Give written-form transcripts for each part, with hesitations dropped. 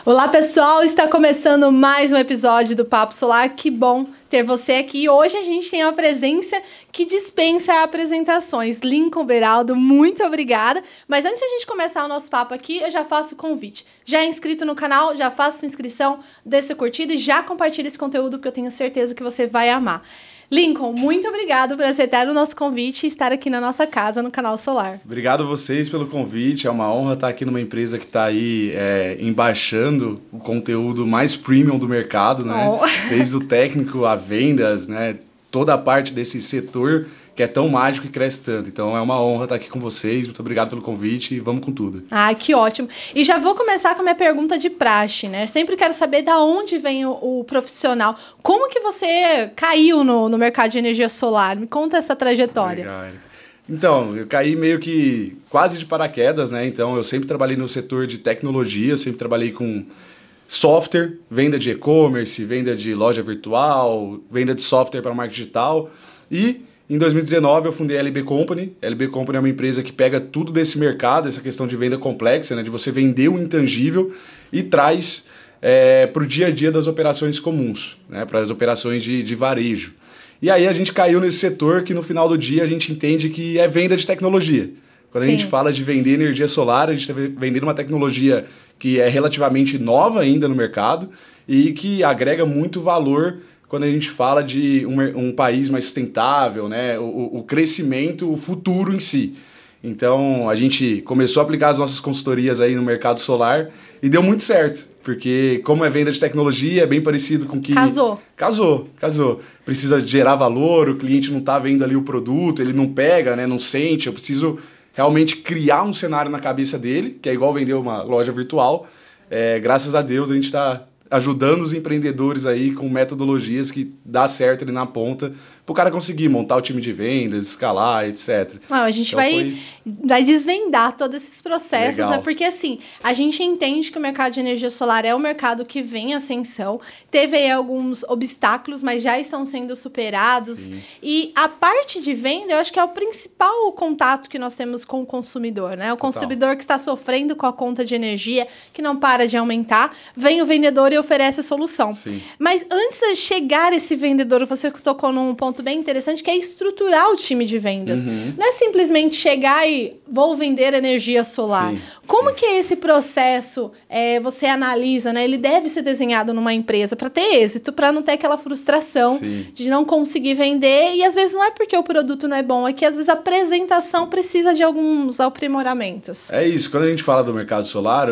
Olá pessoal, está começando mais um episódio do Papo Solar. Que bom ter você aqui. Hoje a gente tem uma presença que dispensa apresentações. Lincoln Beraldo, muito obrigada. Mas antes de a gente começar o nosso papo aqui, eu já faço o convite. Já é inscrito no canal, já faça sua inscrição, dê seu curtida e já compartilhe esse conteúdo porque eu tenho certeza que você vai amar. Lincoln, muito obrigado por aceitar o nosso convite e estar aqui na nossa casa, no Canal Solar. Obrigado a vocês pelo convite, é uma honra estar aqui numa empresa que está aí embaixando o conteúdo mais premium do mercado, né? Desde o técnico a vendas, né? Toda a parte desse setor que é tão mágico e cresce tanto. Então é uma honra estar aqui com vocês, muito obrigado pelo convite e vamos com tudo. Ah, que ótimo. E já vou começar com a minha pergunta de praxe, né? Eu sempre quero saber de onde vem o profissional. Como que você caiu no mercado de energia solar? Me conta essa trajetória. Legal. Então, eu caí meio que quase de paraquedas, né? Então eu sempre trabalhei no setor de tecnologia, sempre trabalhei com software, venda de e-commerce, venda de loja virtual, venda de software para marketing digital e em 2019 eu fundei a LB Company. A LB Company é uma empresa que pega tudo desse mercado, essa questão de venda complexa, né, de você vender o intangível e traz para o dia a dia das operações comuns, né, para as operações de varejo. E aí a gente caiu nesse setor que no final do dia a gente entende que é venda de tecnologia. Quando a gente fala de vender energia solar, a gente está vendendo uma tecnologia que é relativamente nova ainda no mercado e que agrega muito valor quando a gente fala de um país mais sustentável, né? O crescimento, o futuro em si. Então, a gente começou a aplicar as nossas consultorias aí no mercado solar e deu muito certo, porque como é venda de tecnologia, é bem parecido com que... Casou. Precisa gerar valor, o cliente não está vendo ali o produto, ele não pega, né? Não sente, eu preciso realmente criar um cenário na cabeça dele, que é igual vender uma loja virtual. Graças a Deus, a gente está ajudando os empreendedores aí com metodologias que dá certo ali na ponta para o cara conseguir montar o time de vendas, escalar, etc. A gente então vai desvendar todos esses processos, né? Porque assim, a gente entende que o mercado de energia solar é um mercado que vem em ascensão, teve aí alguns obstáculos, mas já estão sendo superados. Sim. E a parte de venda, eu acho que é o principal contato que nós temos com o consumidor, né? O consumidor que está sofrendo com a conta de energia, que não para de aumentar, vem o vendedor e oferece a solução. Sim. Mas antes de chegar esse vendedor, você tocou num ponto bem interessante, que é estruturar o time de vendas. Uhum. Não é simplesmente chegar e vou vender energia solar. Como que é esse processo, você analisa, né? Ele deve ser desenhado numa empresa para ter êxito, para não ter aquela frustração de não conseguir vender. E às vezes não é porque o produto não é bom, é que às vezes a apresentação precisa de alguns aprimoramentos. É isso. Quando a gente fala do mercado solar,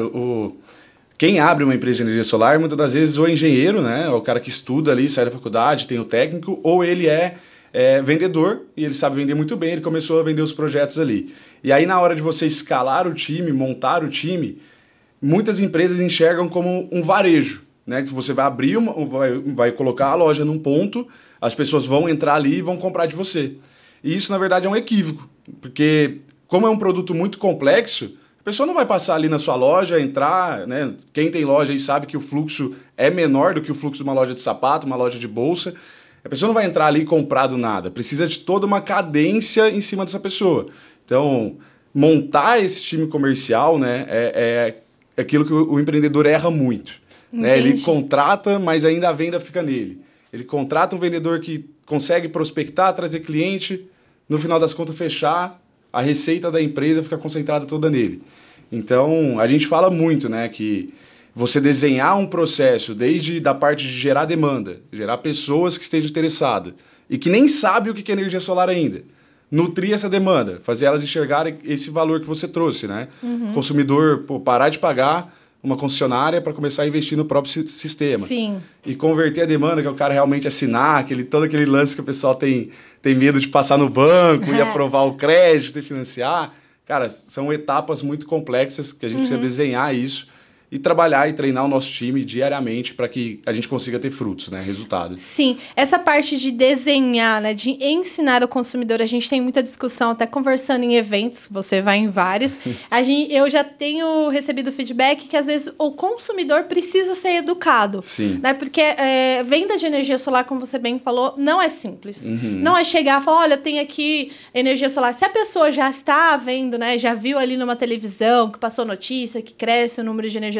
quem abre uma empresa de energia solar, muitas das vezes, ou é engenheiro, né? O cara que estuda ali, sai da faculdade, tem o técnico, ou ele é vendedor, e ele sabe vender muito bem, ele começou a vender os projetos ali. E aí, na hora de você escalar o time, montar o time, muitas empresas enxergam como um varejo, né? Que você vai abrir, vai colocar a loja num ponto, as pessoas vão entrar ali e vão comprar de você. E isso, na verdade, é um equívoco, porque como é um produto muito complexo, a pessoa não vai passar ali na sua loja, entrar, né? Quem tem loja aí sabe que o fluxo é menor do que o fluxo de uma loja de sapato, uma loja de bolsa. A pessoa não vai entrar ali e comprar do nada. Precisa de toda uma cadência em cima dessa pessoa. Então, montar esse time comercial, né, é aquilo que o empreendedor erra muito. Né? Ele contrata, mas ainda a venda fica nele. Ele contrata um vendedor que consegue prospectar, trazer cliente, no final das contas fechar, a receita da empresa fica concentrada toda nele. Então, a gente fala muito, né, que você desenhar um processo desde da parte de gerar demanda, gerar pessoas que estejam interessadas e que nem sabem o que é energia solar ainda. Nutrir essa demanda, fazer elas enxergarem esse valor que você trouxe, né? Uhum. O consumidor parar de pagar uma concessionária para começar a investir no próprio sistema. Sim. E converter a demanda, que é o cara realmente assinar, todo aquele lance que o pessoal tem medo de passar no banco e aprovar o crédito e financiar. Cara, são etapas muito complexas que a gente precisa desenhar isso e trabalhar e treinar o nosso time diariamente para que a gente consiga ter frutos, né? Resultados. Sim, essa parte de desenhar, né? De ensinar o consumidor, a gente tem muita discussão, até conversando em eventos, você vai em vários. Eu já tenho recebido feedback que às vezes o consumidor precisa ser educado. Sim. Né? Porque venda de energia solar, como você bem falou, não é simples. Não é chegar e falar, olha, tem aqui energia solar. Se a pessoa já está vendo, né? Já viu ali numa televisão, que passou notícia, que cresce o número de energia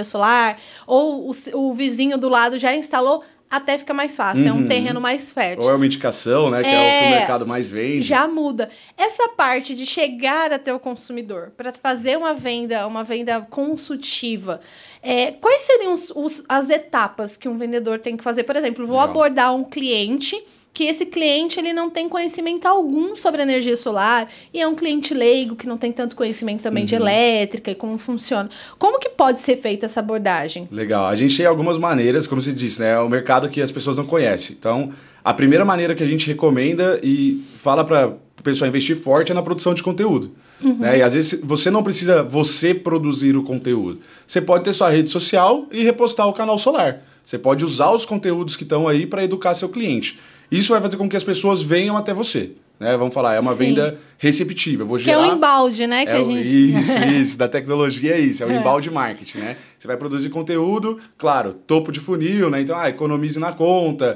energia solar, ou o vizinho do lado já instalou, até fica mais fácil, é um terreno mais fértil. Ou é uma indicação, né, que é o que o mercado mais vende. Já muda. Essa parte de chegar até o consumidor, para fazer uma venda consultiva, quais seriam as etapas que um vendedor tem que fazer? Por exemplo, vou abordar um cliente, que esse cliente ele não tem conhecimento algum sobre energia solar e é um cliente leigo que não tem tanto conhecimento também de elétrica e como funciona. Como que pode ser feita essa abordagem? Legal. A gente tem algumas maneiras, como você disse, né? É um mercado que as pessoas não conhecem. Então, a primeira maneira que a gente recomenda e fala para o pessoal investir forte é na produção de conteúdo. Né? E às vezes você não precisa produzir o conteúdo. Você pode ter sua rede social e repostar o canal solar. Você pode usar os conteúdos que estão aí para educar seu cliente. Isso vai fazer com que as pessoas venham até você. Né? Vamos falar, é uma venda receptiva. Eu vou gerar... Que é o embalde, né? Isso, da tecnologia é isso, é o embalde marketing, né? Você vai produzir conteúdo, claro, topo de funil, né? Então, economize na conta.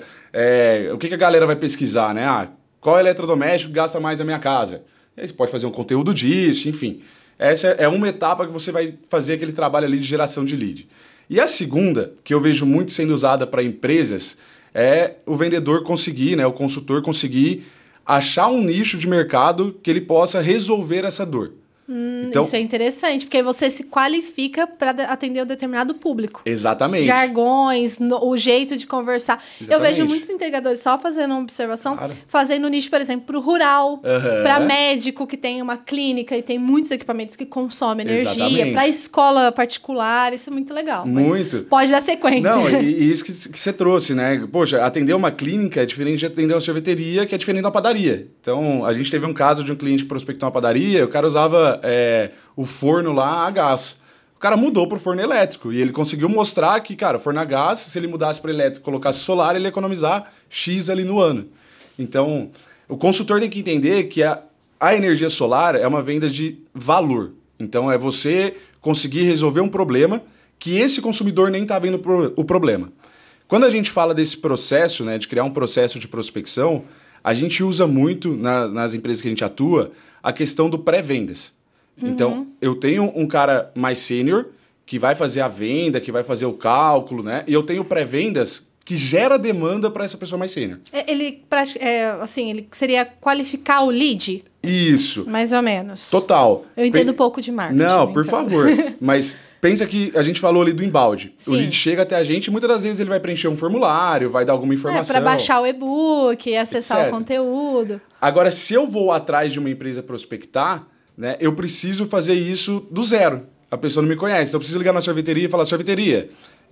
O que a galera vai pesquisar, né? Qual eletrodoméstico gasta mais na minha casa? E aí você pode fazer um conteúdo disso, enfim. Essa é uma etapa que você vai fazer aquele trabalho ali de geração de lead. E a segunda, que eu vejo muito sendo usada para empresas, é o vendedor conseguir, né, o consultor conseguir achar um nicho de mercado que ele possa resolver essa dor. Então, isso é interessante, porque aí você se qualifica para atender um determinado público. Exatamente. Jargões, o jeito de conversar. Exatamente. Eu vejo muitos integradores, só fazendo uma observação, fazendo nicho, por exemplo, para o rural, para médico que tem uma clínica e tem muitos equipamentos que consomem energia, para escola particular, isso é muito legal. Muito. Pode dar sequência. Não, e isso que você trouxe, né? Poxa, atender uma clínica é diferente de atender uma sorveteria, que é diferente da padaria. Então, a gente teve um caso de um cliente que prospectou uma padaria, o cara usava o forno lá a gás. O cara mudou para o forno elétrico e ele conseguiu mostrar que, cara, o forno a gás, se ele mudasse para elétrico e colocasse solar, ele ia economizar X ali no ano. Então, o consultor tem que entender que a energia solar é uma venda de valor. Então, é você conseguir resolver um problema que esse consumidor nem está vendo o problema. Quando a gente fala desse processo, né, de criar um processo de prospecção, a gente usa muito, nas empresas que a gente atua, a questão do pré-vendas. Então, eu tenho um cara mais sênior que vai fazer a venda, que vai fazer o cálculo, né? E eu tenho pré-vendas que gera demanda para essa pessoa mais sênior. Ele seria qualificar o lead? Isso. Mais ou menos. Total. Eu entendo um pouco de marketing. Não, por favor. Mas pensa que a gente falou ali do embalde. Sim. O lead chega até a gente e muitas das vezes ele vai preencher um formulário, vai dar alguma informação. Para baixar o e-book, acessar o conteúdo. Agora, se eu vou atrás de uma empresa prospectar, né, eu preciso fazer isso do zero. A pessoa não me conhece. Então eu preciso ligar na sorveteria e falar, sorveteria,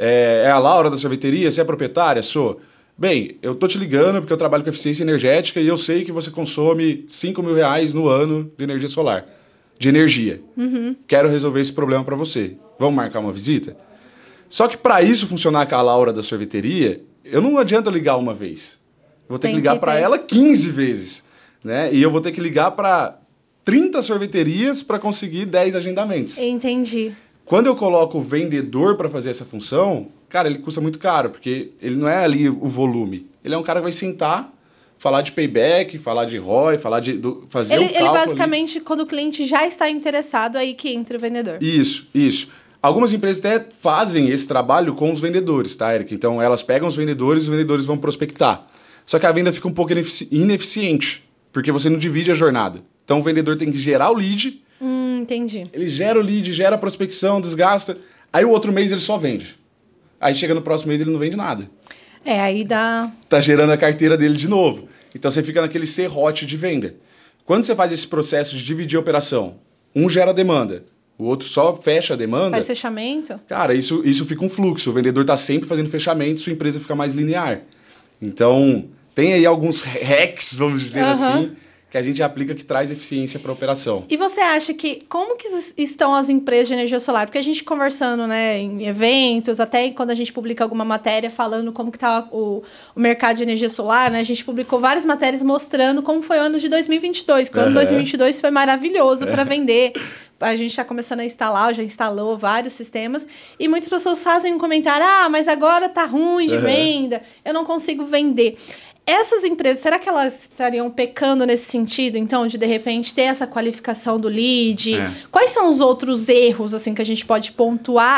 é a Laura da sorveteria? Você é proprietária? Sou. Bem, eu tô te ligando porque eu trabalho com eficiência energética e eu sei que você consome R$5.000 no ano de energia solar. De energia. Quero resolver esse problema para você. Vamos marcar uma visita? Só que para isso funcionar com a Laura da sorveteria, eu não adianta ligar uma vez. Vou ter que ligar para ela 15 vezes. Né? E eu vou ter que ligar para 30 sorveterias para conseguir 10 agendamentos. Entendi. Quando eu coloco o vendedor para fazer essa função, cara, ele custa muito caro, porque ele não é ali o volume. Ele é um cara que vai sentar, falar de payback, falar de ROI, fazer um cálculo. Ele basicamente, quando o cliente já está interessado, aí que entra o vendedor. Isso. Algumas empresas até fazem esse trabalho com os vendedores, tá, Eric? Então, elas pegam os vendedores vão prospectar. Só que a venda fica um pouco ineficiente, porque você não divide a jornada. Então, o vendedor tem que gerar o lead. Entendi. Ele gera o lead, gera a prospecção, desgasta. Aí, o outro mês, ele só vende. Aí, chega no próximo mês, ele não vende nada. Aí dá... Tá gerando a carteira dele de novo. Então, você fica naquele serrote de venda. Quando você faz esse processo de dividir a operação, um gera demanda, o outro só fecha a demanda... Faz fechamento? Cara, isso fica um fluxo. O vendedor tá sempre fazendo fechamento, sua empresa fica mais linear. Então, tem aí alguns hacks, vamos dizer assim, que a gente aplica que traz eficiência para a operação. E você acha que... Como que estão as empresas de energia solar? Porque a gente conversando, né, em eventos, até quando a gente publica alguma matéria falando como que está o mercado de energia solar, né? A gente publicou várias matérias mostrando como foi o ano de 2022. Que o ano de 2022 foi maravilhoso para vender. A gente está começando a instalar, já instalou vários sistemas. E muitas pessoas fazem um comentário, mas agora tá ruim de venda, eu não consigo vender. Essas empresas, será que elas estariam pecando nesse sentido, então, de repente ter essa qualificação do lead? Quais são os outros erros assim que a gente pode pontuar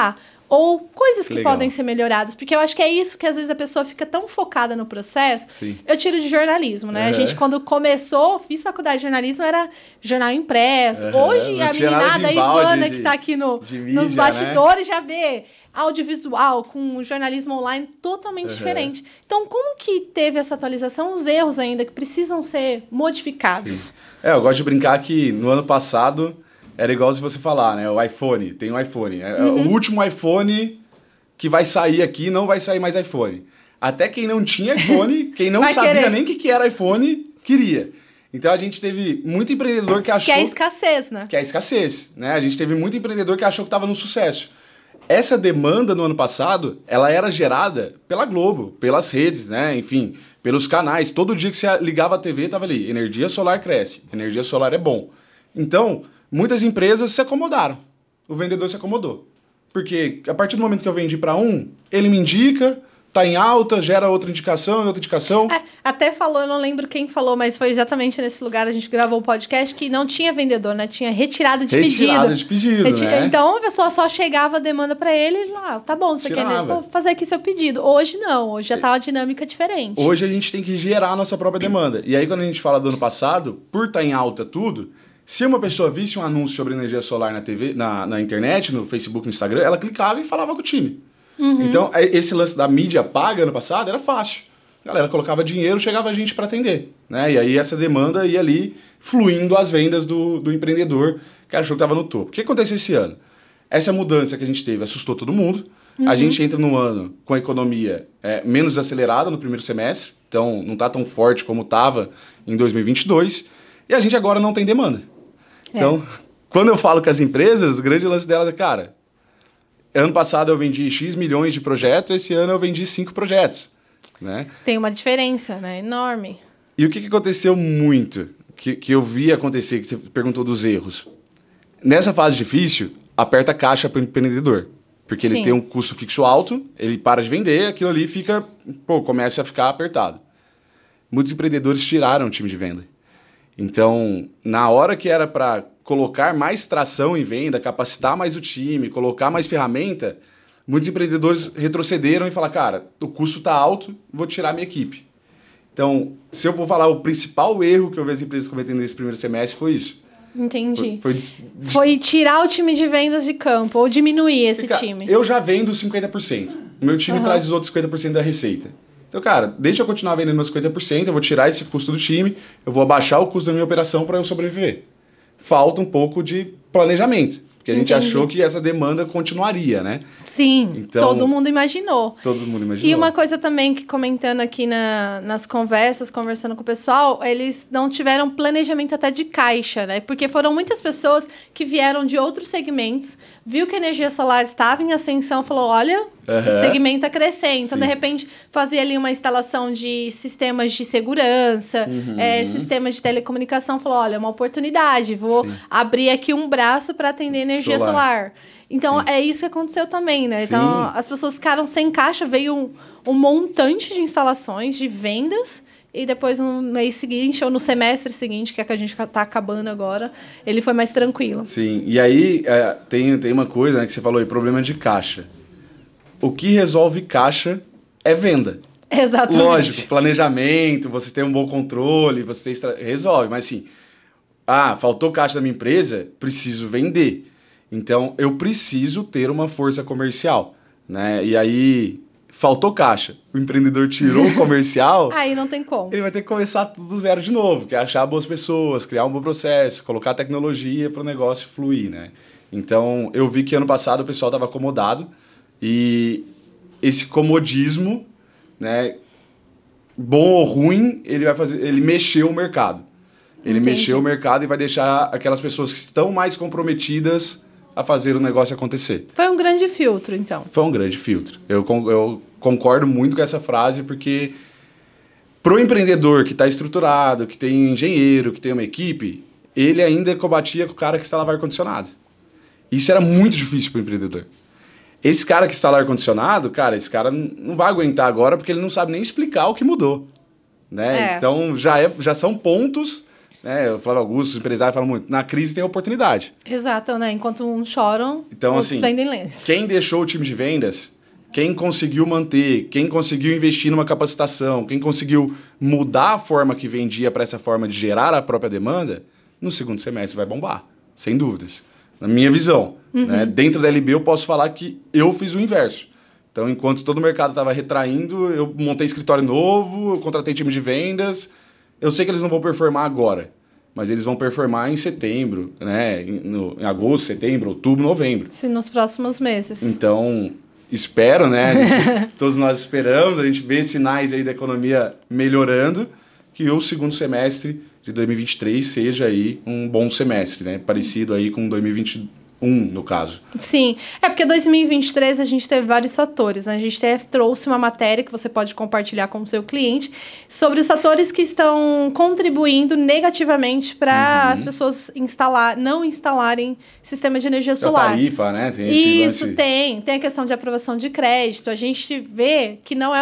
ou coisas que Legal. podem ser melhoradas, porque eu acho que é isso que às vezes a pessoa fica tão focada no processo. Sim. Eu tiro de jornalismo, né? A gente, quando começou, fiz faculdade de jornalismo, era jornal impresso. Hoje, Não a tinha nada de meninada, a embalde Ivana, que tá aqui de mídia, nos bastidores, já vê audiovisual com jornalismo online totalmente diferente. Então, como que teve essa atualização? Os erros ainda que precisam ser modificados. Sim. Eu gosto de brincar que no ano passado era igual se você falar, né? O iPhone, tem um iPhone. O último iPhone que vai sair aqui, não vai sair mais iPhone. Até quem não tinha iPhone, quem não sabia querer. nem o que era iPhone, queria. Então a gente teve muito empreendedor que achou... Que é escassez, né? Que é escassez, né? A gente teve muito empreendedor que achou que estava no sucesso. Essa demanda no ano passado, ela era gerada pela Globo, pelas redes, né? Enfim, pelos canais. Todo dia que você ligava a TV, tava ali, energia solar cresce, energia solar é bom. Então, muitas empresas se acomodaram. O vendedor se acomodou. Porque a partir do momento que eu vendi para um, ele me indica, tá em alta, gera outra indicação e outra indicação. Até falou, eu não lembro quem falou, mas foi exatamente nesse lugar a gente gravou o podcast que não tinha vendedor, né? Tinha retirada de pedido. Retirada de pedido, né? Então a pessoa só chegava a demanda para ele e tá bom, você quer vou fazer aqui seu pedido. Hoje não, hoje já tá uma dinâmica diferente. Hoje a gente tem que gerar a nossa própria demanda. E aí quando a gente fala do ano passado, por estar em alta tudo, se uma pessoa visse um anúncio sobre energia solar na TV, na internet, no Facebook, no Instagram, ela clicava e falava com o time. Então, esse lance da mídia paga ano passado era fácil. A galera colocava dinheiro, chegava a gente para atender. Né? E aí essa demanda ia ali fluindo as vendas do empreendedor que achou que estava no topo. O que aconteceu esse ano? Essa mudança que a gente teve assustou todo mundo. A gente entra no ano com a economia menos acelerada no primeiro semestre. Então, não está tão forte como estava em 2022. E a gente agora não tem demanda. Então, quando eu falo com as empresas, o grande lance delas é, cara, ano passado eu vendi X milhões de projetos, esse ano eu vendi 5 projetos. Né? Tem uma diferença, né? Enorme. E o que aconteceu muito, que eu vi acontecer, que você perguntou dos erros. Nessa fase difícil, aperta a caixa para o empreendedor. Porque ele tem um custo fixo alto, ele para de vender, aquilo ali começa a ficar apertado. Muitos empreendedores tiraram o time de venda. Então, na hora que era para colocar mais tração em venda, capacitar mais o time, colocar mais ferramenta, muitos empreendedores retrocederam e falaram, cara, o custo está alto, vou tirar minha equipe. Então, se eu vou falar o principal erro que eu vi as empresas cometendo nesse primeiro semestre, foi isso. Entendi. Foi tirar o time de vendas de campo, ou diminuir esse time. Eu já vendo 50%. O meu time traz os outros 50% da receita. Então, cara, deixa eu continuar vendendo meus 50%, eu vou tirar esse custo do time, eu vou abaixar o custo da minha operação para eu sobreviver. Falta um pouco de planejamento, porque a gente achou que essa demanda continuaria, né? Sim, então, todo mundo imaginou. Todo mundo imaginou. E uma coisa também que comentando aqui nas conversas, conversando com o pessoal, eles não tiveram planejamento até de caixa, né? Porque foram muitas pessoas que vieram de outros segmentos, viu que a energia solar estava em ascensão, falou, olha, esse segmento está crescendo. Então, de repente, fazia ali uma instalação de sistemas de segurança, sistemas de telecomunicação, falou, olha, é uma oportunidade, vou abrir aqui um braço para atender energia solar. Então, é isso que aconteceu também, né? Então, as pessoas ficaram sem caixa, veio um montante de instalações, de vendas, e depois no mês seguinte, ou no semestre seguinte, que é que a gente está acabando agora, ele foi mais tranquilo. Sim, e aí tem uma coisa, né, que você falou aí, problema de caixa. O que resolve caixa é venda. Exatamente. Lógico, planejamento, você tem um bom controle, você resolve, mas assim, faltou caixa da minha empresa, preciso vender. Então, eu preciso ter uma força comercial, né? E aí, faltou caixa. O empreendedor tirou o comercial... Aí não tem como. Ele vai ter que começar tudo do zero de novo, que é achar boas pessoas, criar um bom processo, colocar tecnologia para o negócio fluir, né? Então, eu vi que ano passado o pessoal estava acomodado e esse comodismo, né, bom ou ruim, ele mexeu o mercado. Ele mexeu o mercado e vai deixar aquelas pessoas que estão mais comprometidas a fazer o negócio acontecer. Foi um grande filtro, então. Foi um grande filtro. Eu concordo muito com essa frase, porque pro empreendedor que está estruturado, que tem engenheiro, que tem uma equipe, ele ainda combatia com o cara que instala ar-condicionado. Isso era muito difícil pro empreendedor. Esse cara que instala ar-condicionado, cara, esse cara não vai aguentar agora porque ele não sabe nem explicar o que mudou. Né? Então, já são pontos né, o Flávio Augusto, os empresários falam muito, na crise tem oportunidade. Exato, né? Enquanto uns choram, Então, outros assim, vendem lenço. quem deixou o time de vendas, quem conseguiu manter, quem conseguiu investir numa capacitação, quem conseguiu mudar a forma que vendia para essa forma de gerar a própria demanda, no segundo semestre vai bombar, sem dúvidas. Na minha visão. Né? Dentro da LB eu posso falar que eu fiz o inverso. Então, enquanto todo o mercado estava retraindo, eu montei escritório novo, eu contratei time de vendas. Eu sei que eles não vão performar agora, mas eles vão performar em setembro, né? Em agosto, setembro, outubro, novembro. Sim, nos próximos meses. Então, espero, né? Todos nós esperamos, a gente vê sinais aí da economia melhorando, que o segundo semestre de 2023 seja aí um bom semestre, né? Parecido aí com 2021, no caso. Sim, é porque 2023 a gente teve vários fatores, né? A gente trouxe uma matéria que você pode compartilhar com o seu cliente sobre os fatores que estão contribuindo negativamente para as pessoas não instalarem sistema de energia solar. A tarifa, né? Tem esse Isso, lance... tem a questão de aprovação de crédito. A gente vê que não é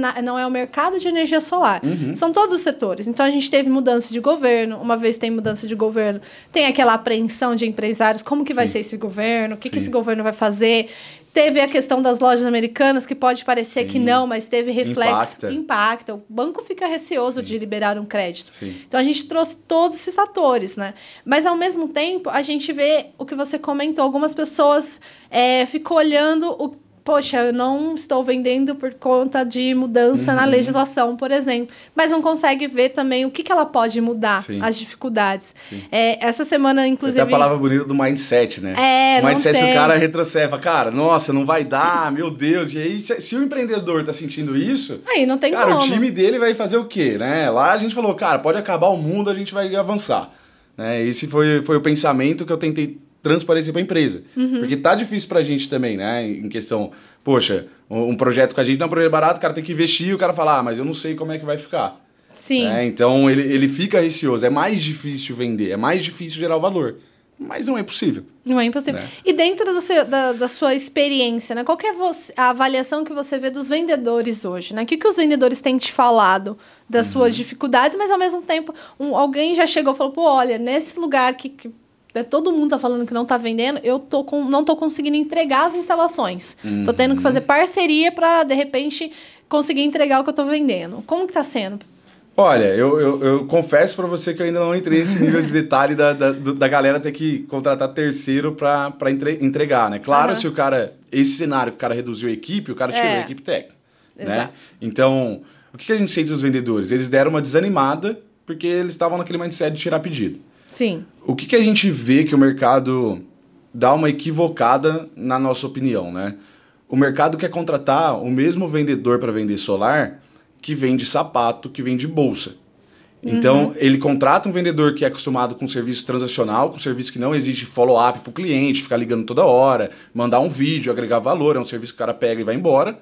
o mercado de energia solar. São todos os setores. Então, a gente teve mudança de governo. Uma vez tem mudança de governo, tem aquela apreensão de empresários. Como que vai ser esse governo? O que esse governo vai fazer? Teve a questão das lojas americanas, que pode parecer que não, mas teve reflexo. Impacta. O banco fica receoso de liberar um crédito. Então, a gente trouxe todos esses fatores, né? Mas, ao mesmo tempo, a gente vê o que você comentou. Algumas pessoas ficam olhando poxa, eu não estou vendendo por conta de mudança na legislação, por exemplo. Mas não consegue ver também o que ela pode mudar, as dificuldades. Essa semana, inclusive... Até a palavra bonita do mindset, né? O mindset do cara retrocede. Cara, nossa, não vai dar, meu Deus. E aí, se o empreendedor tá sentindo isso... Aí não tem cara, como. O time dele vai fazer o quê, né? Lá a gente falou, cara, pode acabar o mundo, a gente vai avançar. Né? Esse foi o pensamento que eu tentei transparecer para a empresa. Porque tá difícil pra gente também, né? Em questão, poxa, um projeto com a gente não é um projeto barato, o cara tem que investir, o cara fala, mas eu não sei como é que vai ficar. Sim. Né? Então ele fica receoso, é mais difícil vender, é mais difícil gerar o valor. Mas não é impossível. Não é impossível. Né? E dentro da sua experiência, né? Qual que é a avaliação que você vê dos vendedores hoje? Né? O que os vendedores têm te falado das suas dificuldades, mas ao mesmo tempo, alguém já chegou e falou, pô, olha, nesse lugar que todo mundo tá falando que não tá vendendo, eu não tô conseguindo entregar as instalações. Tô tendo que fazer parceria para, de repente, conseguir entregar o que eu tô vendendo. Como que tá sendo? Olha, eu confesso para você que eu ainda não entrei nesse nível de detalhe da galera ter que contratar terceiro para entregar, né? Claro, se o cara... Esse cenário que o cara reduziu a equipe, o cara tirou a equipe técnica. Né? Então, o que a gente sente dos vendedores? Eles deram uma desanimada porque eles estavam naquele mindset de tirar pedido. Sim. O que a gente vê que o mercado dá uma equivocada na nossa opinião, né? O mercado quer contratar o mesmo vendedor para vender solar que vende sapato, que vende bolsa. Então, ele contrata um vendedor que é acostumado com serviço transacional, com serviço que não exige follow-up para o cliente, ficar ligando toda hora, mandar um vídeo, agregar valor, é um serviço que o cara pega e vai embora.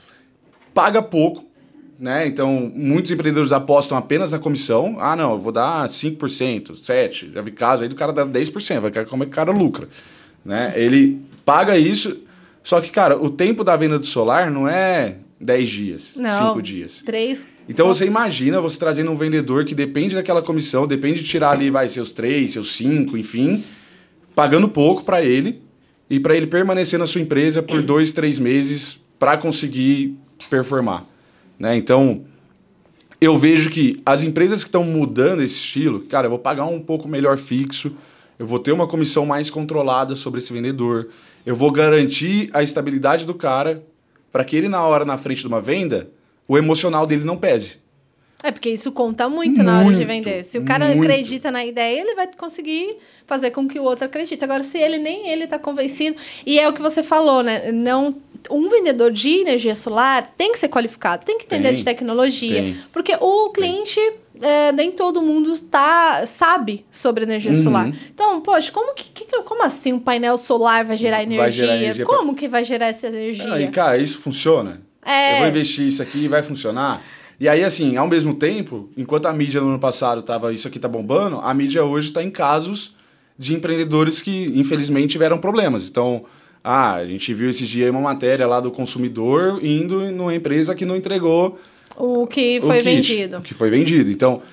Paga pouco. Né? Então, muitos empreendedores apostam apenas na comissão. Ah, não, eu vou dar 5%, 7%. Já vi caso aí do cara dar 10%. Vai ver como é que o cara lucra. Né? Ele paga isso, só que, cara, o tempo da venda do solar não é 10 dias, 5 dias. 3. Então, você imagina você trazendo um vendedor que depende daquela comissão, depende de tirar ali, seus 3, seus 5, enfim, pagando pouco para ele e para ele permanecer na sua empresa por 2, 3 meses para conseguir performar. Né? Então, eu vejo que as empresas que estão mudando esse estilo, cara, eu vou pagar um pouco melhor fixo, eu vou ter uma comissão mais controlada sobre esse vendedor, eu vou garantir a estabilidade do cara para que ele, na frente de uma venda, o emocional dele não pese. Porque isso conta muito na hora de vender. Se o cara acredita na ideia, ele vai conseguir fazer com que o outro acredite. Agora, se nem ele está convencido... E é o que você falou, né? Um vendedor de energia solar tem que ser qualificado, tem que entender de tecnologia. Porque o cliente, nem todo mundo sabe sobre energia solar. Então, poxa, como assim um painel solar vai gerar energia? Como que vai gerar essa energia? Cara, isso funciona? Eu vou investir isso aqui e vai funcionar? E aí, assim, ao mesmo tempo, enquanto a mídia no ano passado isso aqui tá bombando, a mídia hoje está em casos de empreendedores que, infelizmente, tiveram problemas. Então, a gente viu esses dias uma matéria lá do consumidor indo numa empresa que não entregou o que foi vendido. O que foi vendido. Então,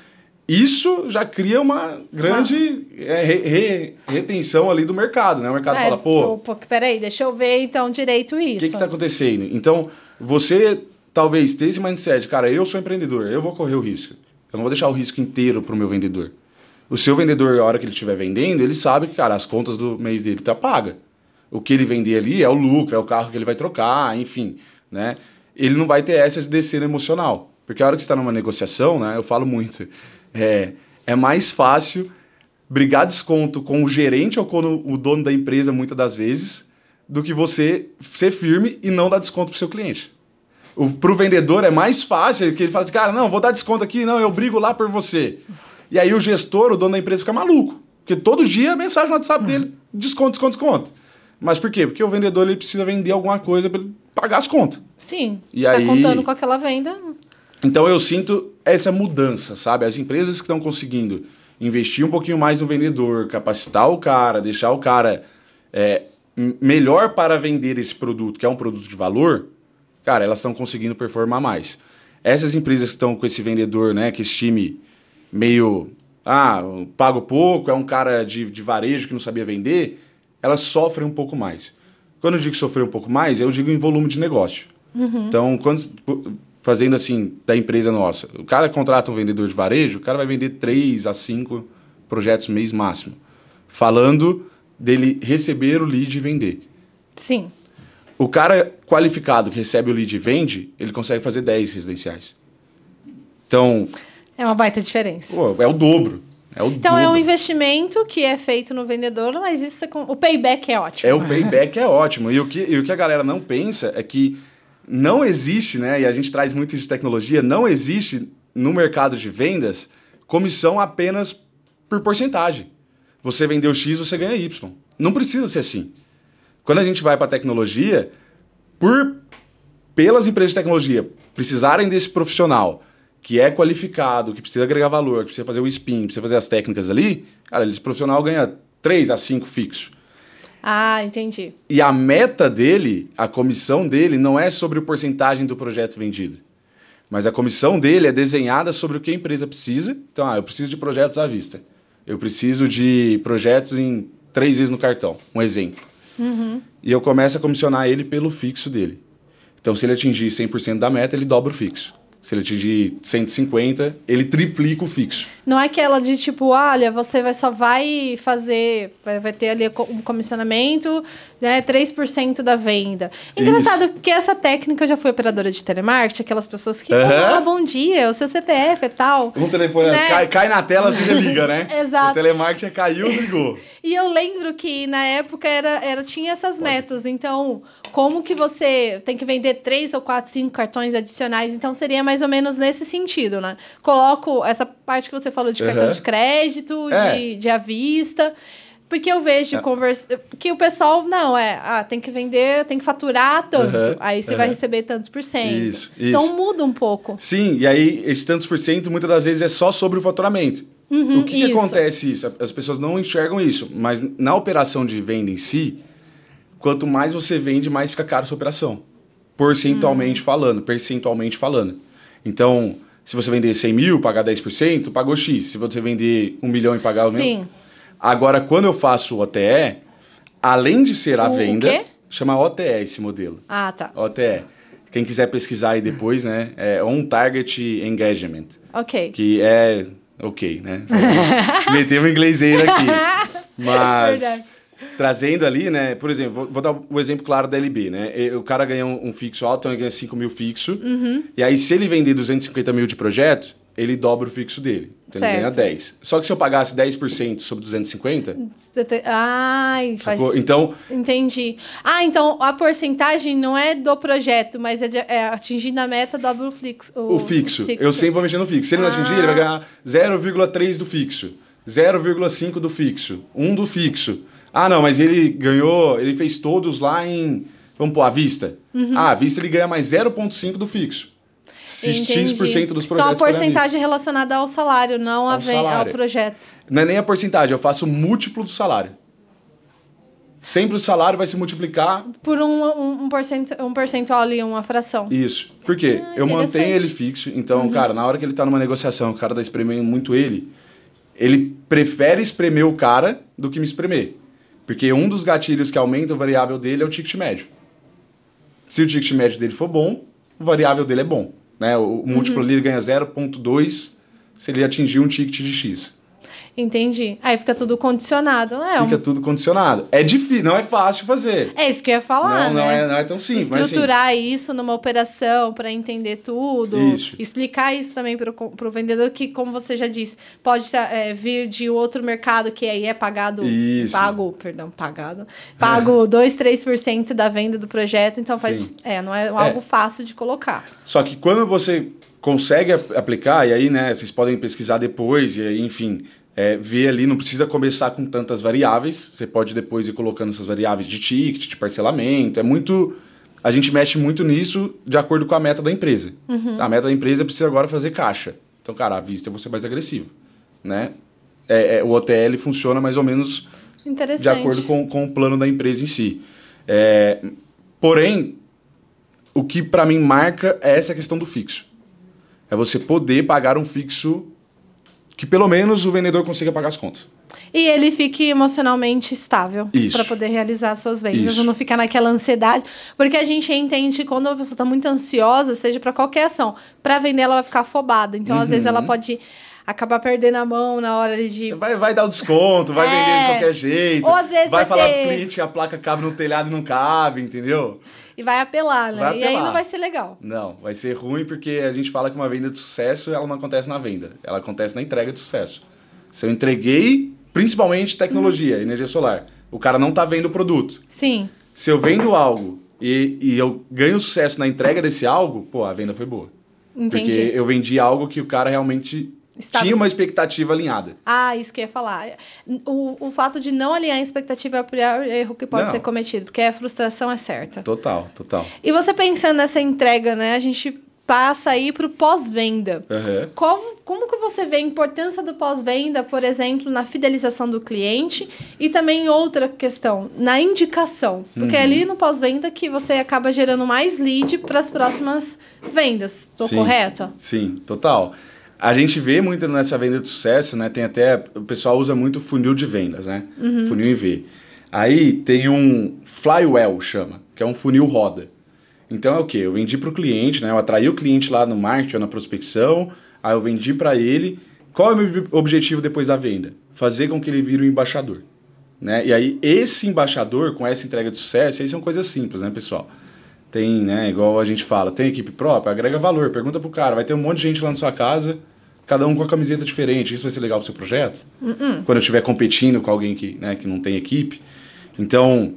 Isso já cria uma grande retenção ali do mercado, né? O mercado fala, peraí, deixa eu ver então direito isso. O que tá acontecendo? Então, você talvez tenha esse mindset, cara, eu sou empreendedor, eu vou correr o risco. Eu não vou deixar o risco inteiro pro meu vendedor. O seu vendedor, a hora que ele estiver vendendo, ele sabe que, cara, as contas do mês dele tá paga. O que ele vender ali é o lucro, é o carro que ele vai trocar, enfim, né? Ele não vai ter essa de descer no emocional. Porque a hora que você está numa negociação, né, eu falo muito, é mais fácil brigar desconto com o gerente ou com o dono da empresa, muitas das vezes, do que você ser firme e não dar desconto pro seu cliente. Pro vendedor é mais fácil, que ele fala assim, cara, não, vou dar desconto aqui, não, eu brigo lá por você. E aí o gestor, o dono da empresa, fica maluco. Porque todo dia a mensagem no WhatsApp dele, desconto. Mas por quê? Porque o vendedor ele precisa vender alguma coisa para ele pagar as contas. Sim, e aí contando com aquela venda. Então eu sinto essa mudança, sabe? As empresas que estão conseguindo investir um pouquinho mais no vendedor, capacitar o cara, deixar o cara melhor para vender esse produto, que é um produto de valor, cara, elas estão conseguindo performar mais. Essas empresas que estão com esse vendedor, né, que esse time meio, pago pouco, é um cara de varejo que não sabia vender, elas sofrem um pouco mais. Quando eu digo sofrer um pouco mais, eu digo em volume de negócio. Uhum. Então, fazendo assim, da empresa nossa, o cara contrata um vendedor de varejo, o cara vai vender 3 a 5 projetos mês máximo. Falando dele receber o lead e vender. Sim. O cara qualificado que recebe o lead e vende, ele consegue fazer 10 residenciais. Então... é uma baita diferença. É o dobro. Então, é um investimento que é feito no vendedor, mas isso o payback é ótimo. O payback é ótimo. E o que a galera não pensa é que não existe, né? E a gente traz muito isso de tecnologia, não existe no mercado de vendas comissão apenas por porcentagem. Você vendeu X, você ganha Y. Não precisa ser assim. Quando a gente vai para a tecnologia, pelas empresas de tecnologia precisarem desse profissional que é qualificado, que precisa agregar valor, que precisa fazer o spin, precisa fazer as técnicas ali, cara, esse profissional ganha 3 a 5 fixo. Ah, entendi. E a meta dele, a comissão dele, não é sobre a porcentagem do projeto vendido. Mas a comissão dele é desenhada sobre o que a empresa precisa. Então, eu preciso de projetos à vista. Eu preciso de projetos em 3 vezes no cartão, um exemplo. Uhum. E eu começo a comissionar ele pelo fixo dele. Então, se ele atingir 100% da meta, ele dobra o fixo. Se ele atingir 150, ele triplica o fixo. Não é aquela de tipo, olha, você só vai fazer, vai ter ali um comissionamento, né, 3% da venda. Engraçado, isso. Porque essa técnica, eu já fui operadora de telemarketing, aquelas pessoas que, bom dia, o seu CPF e tal. Um telefone, né? cai na tela, a gente liga, né? Exato. O telemarketing caiu, ligou. E eu lembro que na época tinha essas metas. Então, como que você tem que vender 3 ou 4, 5 cartões adicionais? Então, seria mais ou menos nesse sentido, né? Coloco essa parte que você falou de cartão de crédito, de à vista. Porque eu vejo que o pessoal, tem que vender, tem que faturar tanto. Aí você vai receber tantos por cento. Isso. Então, muda um pouco. Sim, e aí esse tantos por cento, muitas das vezes, é só sobre o faturamento. O que acontece isso? As pessoas não enxergam isso, mas na operação de venda em si, quanto mais você vende, mais fica caro a sua operação. Percentualmente falando. Então, se você vender 100 mil, pagar 10%, pagou X. Se você vender 1 milhão e pagar o mesmo... Sim. Agora, quando eu faço o OTE, além de ser a venda... O quê? Chama OTE esse modelo. Ah, tá. OTE. Quem quiser pesquisar aí depois, né? É On Target Engagement. Ok. Que é... ok, né? Meteu um ingleseiro aqui. Mas, trazendo ali, né? Por exemplo, vou dar o exemplo claro da LB, né? O cara ganha um fixo alto, então ele ganha 5 mil fixo. Uhum. E aí, se ele vender 250 mil de projeto, ele dobra o fixo dele. Então, ele ganha 10. Só que se eu pagasse 10% sobre 250... Então... Entendi. Então a porcentagem não é do projeto, mas é atingindo a meta, dobra o fixo. O fixo. Eu sempre vou mexer no fixo. Se ele não atingir, ele vai ganhar 0,3 do fixo, 0,5 do fixo, 1 do fixo. Não, mas ele ganhou... Ele fez todos lá em... Vamos pôr, à vista. Uhum. À vista ele ganha mais 0,5 do fixo. Se X% dos projetos. Então, a porcentagem relacionada ao salário, não ao projeto. Não é nem a porcentagem, eu faço múltiplo do salário. sempre o salário vai se multiplicar... Por um percentual ali, uma fração. Isso. Por quê? Eu mantenho ele fixo. Então, cara, na hora que ele tá numa negociação, o cara tá espremendo muito ele prefere espremer o cara do que me espremer. Porque um dos gatilhos que aumenta o variável dele é o ticket médio. Se o ticket médio dele for bom, o variável dele é bom. Né? O múltiplo ali ele ganha 0,2 se ele atingir um ticket de X. Entendi. Aí fica tudo condicionado. Fica tudo condicionado. É difícil, não é fácil fazer. É isso que eu ia falar, né? Não é tão simples. Estruturar mas, assim, isso numa operação para entender tudo. Isso. Explicar isso também pro vendedor que, como você já disse, pode vir de outro mercado que aí é pagado... Isso. Pago 2, 3% da venda do projeto. Então não é algo fácil de colocar. Só que quando você consegue aplicar, e aí, né, vocês podem pesquisar depois, e aí, enfim... ver ali, não precisa começar com tantas variáveis, você pode depois ir colocando essas variáveis de ticket, de parcelamento, a gente mexe muito nisso de acordo com a meta da empresa. A meta da empresa precisa agora fazer caixa. Então, cara, à vista eu vou ser mais agressivo, né? O OTL funciona mais ou menos de acordo com o plano da empresa em si. Porém, o que para mim marca é essa questão do fixo. É você poder pagar um fixo que pelo menos o vendedor consiga pagar as contas. E ele fique emocionalmente estável para poder realizar as suas vendas. Não ficar naquela ansiedade. Porque a gente entende que quando a pessoa está muito ansiosa, seja para qualquer ação, para vender ela vai ficar afobada. Então, às vezes, ela pode acabar perdendo a mão na hora de... Vai dar o desconto, vai vender de qualquer jeito. Ou às vezes vai falar pro cliente que a placa cabe no telhado e não cabe, entendeu? E vai apelar, né? E aí não vai ser legal. Não, vai ser ruim porque a gente fala que uma venda de sucesso, ela não acontece na venda. Ela acontece na entrega de sucesso. Se eu entreguei, principalmente tecnologia, energia solar, o cara não tá vendo o produto. Sim. Se eu vendo algo e eu ganho sucesso na entrega desse algo, a venda foi boa. Entendi. Porque eu vendi algo que o cara realmente... tinha uma expectativa alinhada. Isso que eu ia falar. O fato de não alinhar a expectativa é o pior erro que pode ser cometido, porque a frustração é certa. Total. E você pensando nessa entrega, né? A gente passa aí para o pós-venda. Como que você vê a importância do pós-venda, por exemplo, na fidelização do cliente e também outra questão, na indicação? Porque é ali no pós-venda que você acaba gerando mais lead para as próximas vendas. Estou correta? Sim, total. A gente vê muito nessa venda de sucesso, né? Tem até... O pessoal usa muito funil de vendas, né? Funil em V. Aí tem um flywheel, chama, que é um funil roda. Então é o quê? Eu vendi para o cliente, né? Eu atraí o cliente lá no marketing ou na prospecção, aí eu vendi para ele. Qual é o meu objetivo depois da venda? Fazer com que ele vire um embaixador, né? E aí esse embaixador, com essa entrega de sucesso, aí são coisas simples, né, pessoal? Tem, né, igual a gente fala, tem equipe própria, agrega valor, pergunta pro cara, vai ter um monte de gente lá na sua casa, cada um com a camiseta diferente, isso vai ser legal pro seu projeto? Quando eu estiver competindo com alguém que não tem equipe. Então,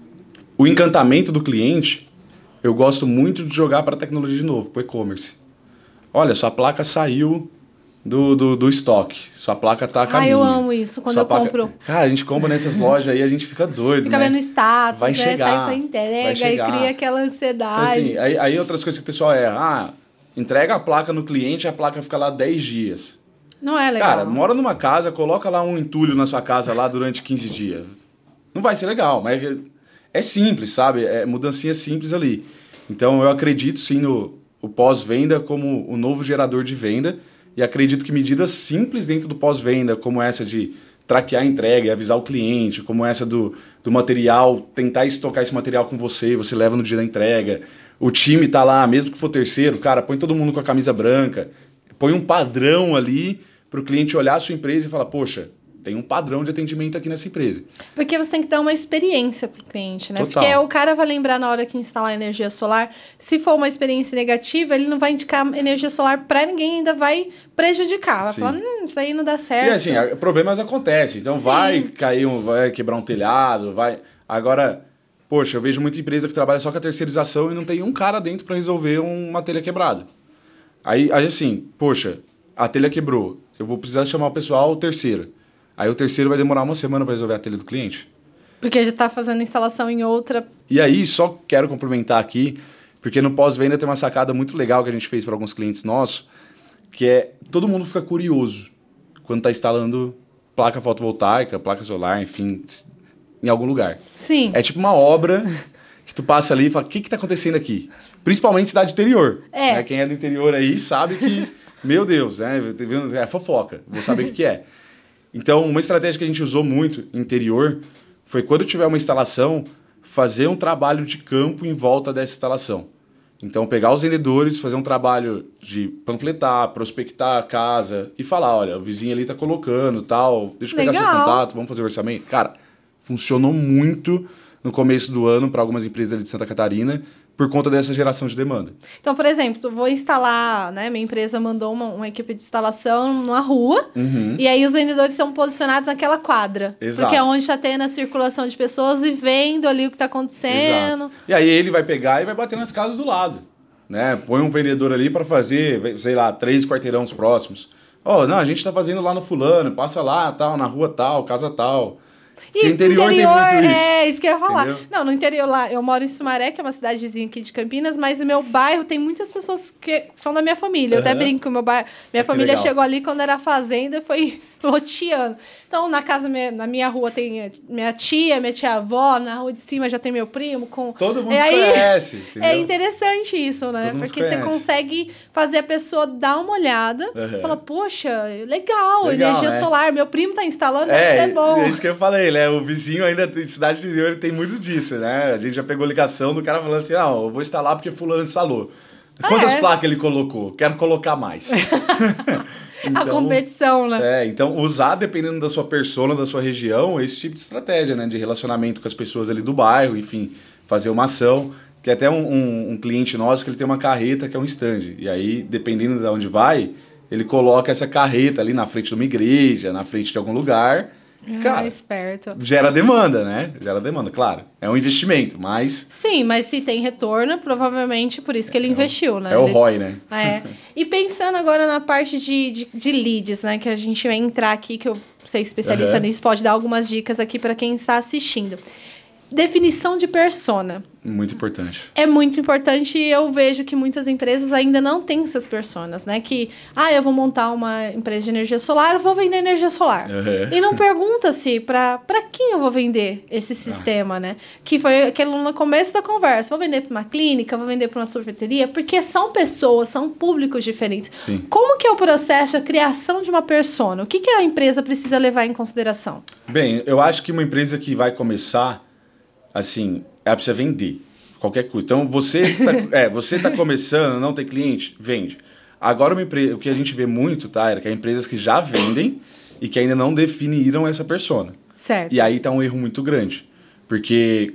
o encantamento do cliente, eu gosto muito de jogar para a tecnologia de novo, para o e-commerce. Olha, sua placa saiu do estoque, sua placa tá a caminho. Eu amo isso, quando eu compro. Cara, a gente compra nessas lojas aí, a gente fica doido, Fica vendo status, vai chegar, sai pra entrega e cria aquela ansiedade. Então, assim, aí outras coisas que o pessoal entrega a placa no cliente, a placa fica lá 10 dias. Não é legal. Cara, mora numa casa, coloca lá um entulho na sua casa lá durante 15 dias. Não vai ser legal, mas é simples, sabe? É mudancinha simples ali. Então, eu acredito sim no pós-venda como o novo gerador de venda. E acredito que medidas simples dentro do pós-venda, como essa de traquear a entrega e avisar o cliente, como essa do material, tentar estocar esse material com você leva no dia da entrega. O time tá lá, mesmo que for terceiro, cara, põe todo mundo com a camisa branca, põe um padrão ali para o cliente olhar a sua empresa e falar, poxa, tem um padrão de atendimento aqui nessa empresa. Porque você tem que dar uma experiência pro cliente, né? Total. Porque o cara vai lembrar na hora que instalar energia solar. Se for uma experiência negativa, ele não vai indicar energia solar para ninguém, ainda vai prejudicar. Vai falar, isso aí não dá certo. E assim, problemas acontecem. Então vai cair, vai quebrar um telhado, vai... Agora, poxa, eu vejo muita empresa que trabalha só com a terceirização e não tem um cara dentro para resolver uma telha quebrada. Aí assim, poxa, a telha quebrou. Eu vou precisar chamar o pessoal, o terceiro. Aí o terceiro vai demorar uma semana para resolver a telha do cliente. Porque já está fazendo instalação em outra. E aí, só quero complementar aqui, porque no pós-venda tem uma sacada muito legal que a gente fez para alguns clientes nossos, que é todo mundo fica curioso quando está instalando placa fotovoltaica, placa solar, enfim, em algum lugar. Sim. É tipo uma obra que tu passa ali e fala, o que tá acontecendo aqui? Principalmente cidade interior. Né? Quem é do interior aí sabe que, meu Deus, né? É fofoca. Vou saber o que é. Então, uma estratégia que a gente usou muito no interior foi quando tiver uma instalação, fazer um trabalho de campo em volta dessa instalação. Então, pegar os vendedores, fazer um trabalho de panfletar, prospectar a casa e falar, olha, o vizinho ali tá colocando, tal, deixa eu pegar seu contato, vamos fazer o orçamento. Cara, funcionou muito no começo do ano para algumas empresas ali de Santa Catarina por conta dessa geração de demanda. Então, por exemplo, eu vou instalar, né? Minha empresa mandou uma equipe de instalação numa rua e aí os vendedores são posicionados naquela quadra. Exato. Porque é onde está tendo a circulação de pessoas e vendo ali o que está acontecendo. Exato. E aí ele vai pegar e vai bater nas casas do lado. Né? Põe um vendedor ali para fazer, sei lá, 3 quarteirões próximos. Não, a gente tá fazendo lá no fulano, passa lá, tal, na rua tal, casa tal. E no interior tem muito isso. É, isso que eu ia falar. Entendeu? Não, no interior lá, eu moro em Sumaré, que é uma cidadezinha aqui de Campinas, mas no meu bairro tem muitas pessoas que são da minha família. Eu até brinco com meu bairro. Minha família chegou ali quando era fazenda e foi loteando. Então, na minha rua tem minha tia-avó, na rua de cima já tem meu primo. Todo mundo se conhece. Entendeu? É interessante isso, né? Porque você consegue fazer a pessoa dar uma olhada e falar, poxa, legal, energia solar, meu primo tá instalando, deve ser bom. É isso que eu falei, né? O vizinho ainda de cidade interior tem muito disso, né? A gente já pegou ligação do cara falando assim, eu vou instalar porque fulano instalou. Quantas placas ele colocou? Quero colocar mais. Então, a competição, né? Então usar, dependendo da sua persona, da sua região, esse tipo de estratégia, né? De relacionamento com as pessoas ali do bairro, enfim, fazer uma ação. Tem até um cliente nosso que ele tem uma carreta que é um stand. E aí, dependendo de onde vai, ele coloca essa carreta ali na frente de uma igreja, na frente de algum lugar. Cara, esperto. Gera demanda, né? Gera demanda, claro. É um investimento, mas... Sim, mas se tem retorno, provavelmente por isso que ele investiu, né? É o ROI, né? E pensando agora na parte de leads, né? Que a gente vai entrar aqui, que eu sei especialista nisso, pode dar algumas dicas aqui para quem está assistindo. Definição de persona. Muito importante. É muito importante e eu vejo que muitas empresas ainda não têm suas personas, né? Que, eu vou montar uma empresa de energia solar, eu vou vender energia solar. E não pergunta-se para quem eu vou vender esse sistema, né? Que foi aquele no começo da conversa. Vou vender para uma clínica, vou vender para uma sorveteria, porque são pessoas, são públicos diferentes. Sim. Como que é o processo de criação de uma persona? O que a empresa precisa levar em consideração? Bem, eu acho que uma empresa que vai começar... Assim, ela precisa vender qualquer coisa. Então, você tá começando, não tem cliente, vende. Agora, o que a gente vê muito, tá, é que há empresas que já vendem e que ainda não definiram essa persona. Certo. E aí tá um erro muito grande. Porque,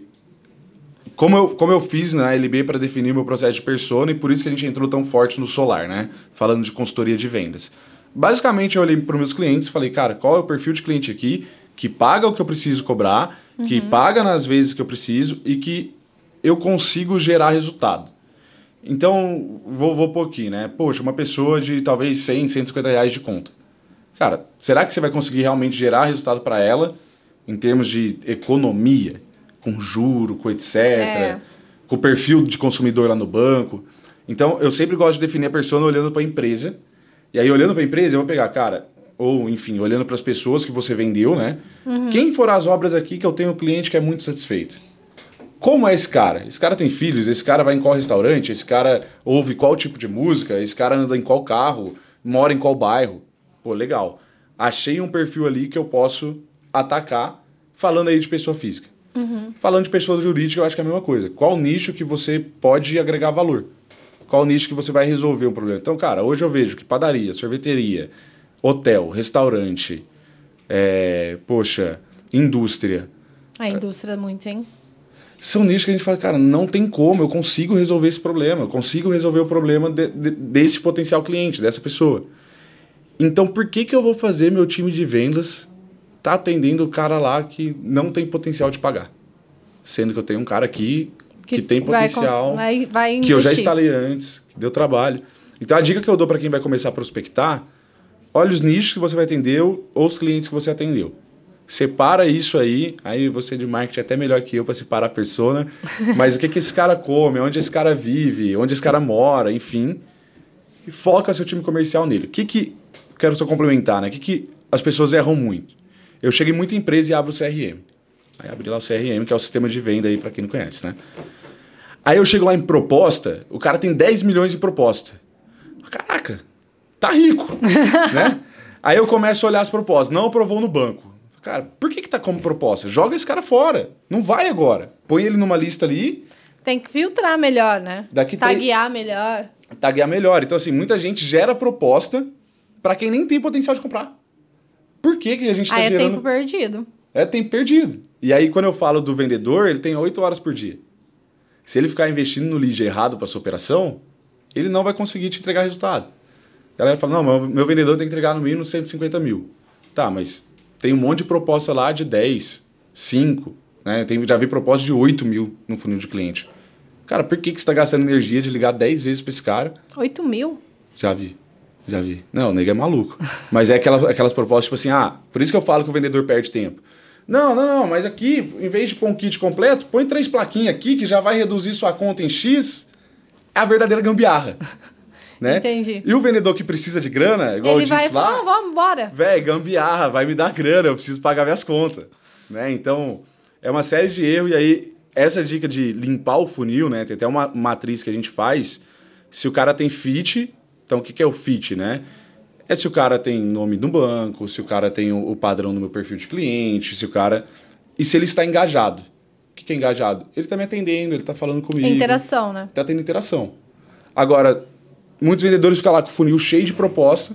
como eu fiz na LB para definir meu processo de persona, e por isso que a gente entrou tão forte no solar, né? Falando de consultoria de vendas. Basicamente, eu olhei para os meus clientes e falei, cara, qual é o perfil de cliente aqui que paga o que eu preciso cobrar, que paga nas vezes que eu preciso e que eu consigo gerar resultado. Então, vou pôr aqui, né? Poxa, uma pessoa de talvez 100, 150 reais de conta. Cara, será que você vai conseguir realmente gerar resultado para ela em termos de economia, com juro, com etc., com o perfil de consumidor lá no banco? Então, eu sempre gosto de definir a persona olhando para a empresa. E aí, olhando para a empresa, eu vou pegar, cara... Ou, enfim, olhando para as pessoas que você vendeu, né? Quem foram as obras aqui que eu tenho um cliente que é muito satisfeito? Como é esse cara? Esse cara tem filhos? Esse cara vai em qual restaurante? Esse cara ouve qual tipo de música? Esse cara anda em qual carro? Mora em qual bairro? Pô, legal. Achei um perfil ali que eu posso atacar falando aí de pessoa física. Falando de pessoa jurídica, eu acho que é a mesma coisa. Qual nicho que você pode agregar valor? Qual nicho que você vai resolver um problema? Então, cara, hoje eu vejo que padaria, sorveteria... Hotel, restaurante, indústria. A indústria muito, hein? São nichos que a gente fala, cara, não tem como, eu consigo resolver esse problema, eu consigo resolver o problema desse potencial cliente, dessa pessoa. Então, por que eu vou fazer meu time de vendas tá atendendo o cara lá que não tem potencial de pagar? Sendo que eu tenho um cara aqui que tem potencial, vai que eu já instalei antes, que deu trabalho. Então, a dica que eu dou para quem vai começar a prospectar, olha os nichos que você vai atender ou os clientes que você atendeu. Separa isso aí você de marketing é até melhor que eu para separar a persona, mas o que esse cara come, onde esse cara vive, onde esse cara mora, enfim, e foca seu time comercial nele. Quero só complementar, né? O que as pessoas erram muito? Eu chego em muita empresa e abro o CRM. Aí abri lá o CRM, que é o sistema de venda aí, para quem não conhece, né? Aí eu chego lá em proposta, o cara tem 10 milhões de proposta. Caraca, tá rico, né? Aí eu começo a olhar as propostas. Não aprovou no banco. Cara, por que tá como proposta? Joga esse cara fora. Não vai agora. Põe ele numa lista ali. Tem que filtrar melhor, né? Taguear melhor. Taguear melhor. Então, assim, muita gente gera proposta para quem nem tem potencial de comprar. Por que a gente tá gerando... Aí é tempo perdido. É tempo perdido. E aí, quando eu falo do vendedor, ele tem 8 horas por dia. Se ele ficar investindo no lead errado para sua operação, ele não vai conseguir te entregar resultado. A galera fala, não, meu vendedor tem que entregar no mínimo 150 mil. Tá, mas tem um monte de proposta lá de 10, 5, né? Já vi proposta de 8 mil no funil de cliente. Cara, por que você está gastando energia de ligar 10 vezes para esse cara? 8 mil? Já vi. Não, o nego é maluco. Mas é aquelas propostas tipo assim, por isso que eu falo que o vendedor perde tempo. Não, mas aqui, em vez de pôr um kit completo, põe 3 plaquinhas aqui que já vai reduzir sua conta em X. É a verdadeira gambiarra. Né? Entendi. E o vendedor que precisa de grana, igual ele eu disse lá... vamos embora. Véi, gambiarra, vai me dar grana, eu preciso pagar minhas contas. Né? Então, é uma série de erros. E aí, essa dica de limpar o funil, né? Tem até uma matriz que a gente faz. Se o cara tem fit, então o que é o fit, né? É se o cara tem nome do banco, se o cara tem o padrão do meu perfil de cliente, se o cara... E se ele está engajado. O que é engajado? Ele está me atendendo, ele está falando comigo. Interação, né? Está tendo interação. Agora... Muitos vendedores ficam lá com o funil cheio de proposta,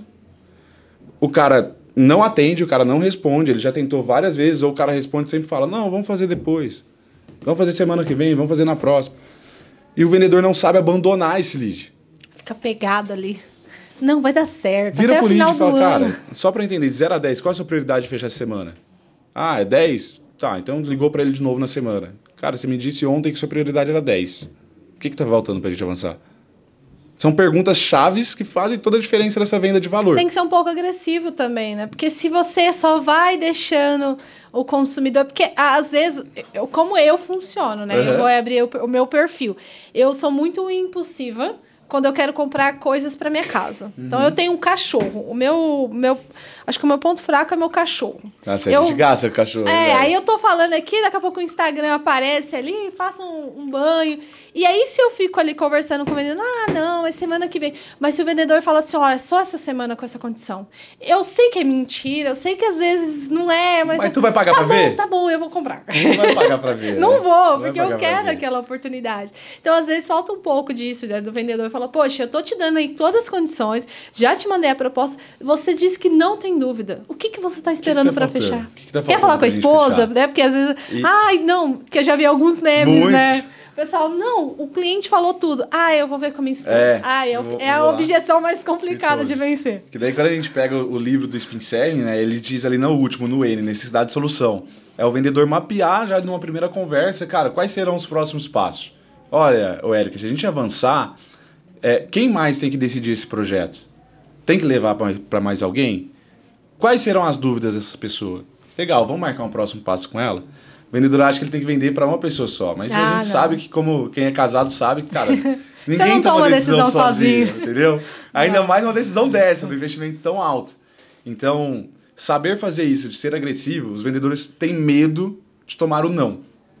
o cara não atende, o cara não responde, ele já tentou várias vezes, ou o cara responde e sempre fala, não, vamos fazer depois, vamos fazer semana que vem, vamos fazer na próxima. E o vendedor não sabe abandonar esse lead. Fica pegado ali. Não, vai dar certo. Vira pro lead e fala, ano. cara, só para entender, de 0 a 10, qual é a sua prioridade de fechar essa semana? É 10? Tá, então ligou para ele de novo na semana. Cara, você me disse ontem que sua prioridade era 10. O que tá faltando pra gente avançar? São perguntas chaves que fazem toda a diferença dessa venda de valor. Tem que ser um pouco agressivo também, né? Porque se você só vai deixando o consumidor... Porque, às vezes, como eu funciono, né? Eu vou abrir o meu perfil. Eu sou muito impulsiva quando eu quero comprar coisas para minha casa. Então, eu tenho um cachorro. Acho que o meu ponto fraco é meu cachorro. Nossa, a gente gasta o cachorro. Aí eu tô falando aqui, daqui a pouco o Instagram aparece ali, faço um banho. E aí, se eu fico ali conversando com o vendedor, não, é semana que vem. Mas se o vendedor fala assim, é só essa semana com essa condição. Eu sei que é mentira, eu sei que às vezes não é, mas... tu vai pagar pra ver? Tá bom, eu vou comprar. Não vai pagar pra ver. Não vou, porque eu quero aquela oportunidade. Então, às vezes, falta um pouco disso, né, do vendedor falar, poxa, eu tô te dando aí todas as condições, já te mandei a proposta, você disse que não tem dúvida. O que você tá esperando pra fechar? Quer falar com a esposa? Né? Porque às vezes... não, porque eu já vi alguns memes, né? O pessoal, não, o cliente falou tudo. Eu vou ver com a minha esposa. É a objeção mais complicada de vencer. Que daí quando a gente pega o livro do Spin Selling, né, ele diz ali no último, no N, necessidade de solução. É o vendedor mapear já numa primeira conversa, cara, quais serão os próximos passos? Olha, Érica, se a gente avançar, quem mais tem que decidir esse projeto? Tem que levar para mais alguém? Quais serão as dúvidas dessa pessoa? Legal, vamos marcar um próximo passo com ela? O vendedor acha que ele tem que vender para uma pessoa só. Mas a gente sabe que, como quem é casado sabe que, cara, ninguém toma decisão sozinho, entendeu? Ainda mais uma decisão dessa, do investimento tão alto. Então, saber fazer isso, de ser agressivo, os vendedores têm medo de tomar o não.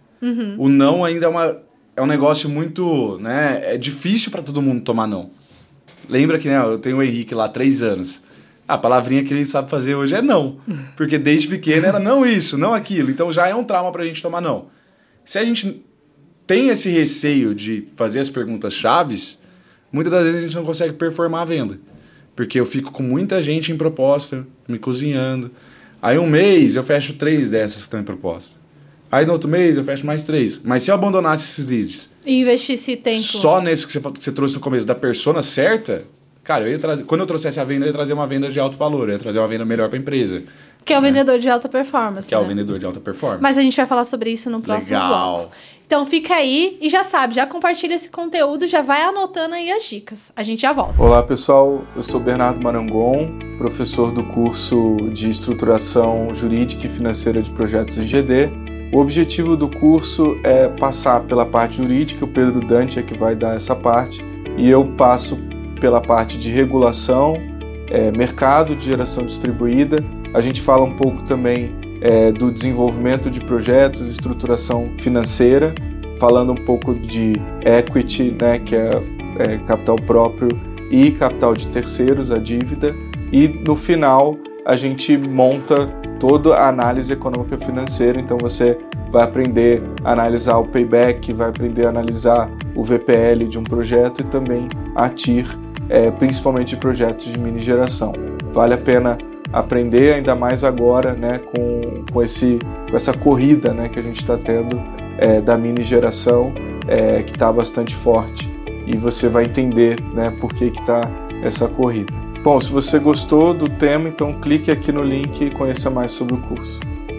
O não ainda é um negócio muito, né? É difícil para todo mundo tomar não. Lembra que, né, eu tenho o Henrique lá, 3 anos. A palavrinha que ele sabe fazer hoje é não. Porque desde pequeno era não isso, não aquilo. Então já é um trauma pra gente tomar não. Se a gente tem esse receio de fazer as perguntas chaves, muitas das vezes a gente não consegue performar a venda. Porque eu fico com muita gente em proposta, me cozinhando. Aí um mês eu fecho 3 dessas que estão em proposta. Aí no outro mês eu fecho mais 3. Mas se eu abandonasse esses leads... E investisse tempo... Só nesse que você trouxe no começo, da persona certa... Cara, eu ia trazer, quando eu trouxesse a venda, eu ia trazer uma venda de alto valor, eu ia trazer uma venda melhor para a empresa. Que é o vendedor de alta performance. Que é o vendedor de alta performance. Mas a gente vai falar sobre isso no próximo bloco. Então fica aí e já sabe, já compartilha esse conteúdo, já vai anotando aí as dicas. A gente já volta. Olá pessoal, eu sou Bernardo Marangon, professor do curso de Estruturação Jurídica e Financeira de Projetos IGD. O objetivo do curso é passar pela parte jurídica, o Pedro Dante é que vai dar essa parte, e eu passo pela parte de regulação, mercado de geração distribuída A gente fala um pouco também do desenvolvimento de projetos, estruturação financeira, falando um pouco de equity, né, que é capital próprio, e capital de terceiros, a dívida. E no final a gente monta toda a análise econômica financeira, então você vai aprender a analisar o payback, vai aprender a analisar o VPL de um projeto e também a TIR, principalmente de projetos de mini geração. Vale a pena aprender, ainda mais agora, né, com essa corrida, né, que a gente está tendo da mini geração, que está bastante forte, e você vai entender, né, por que está essa corrida. Bom, se você gostou do tema, então clique aqui no link e conheça mais sobre o curso.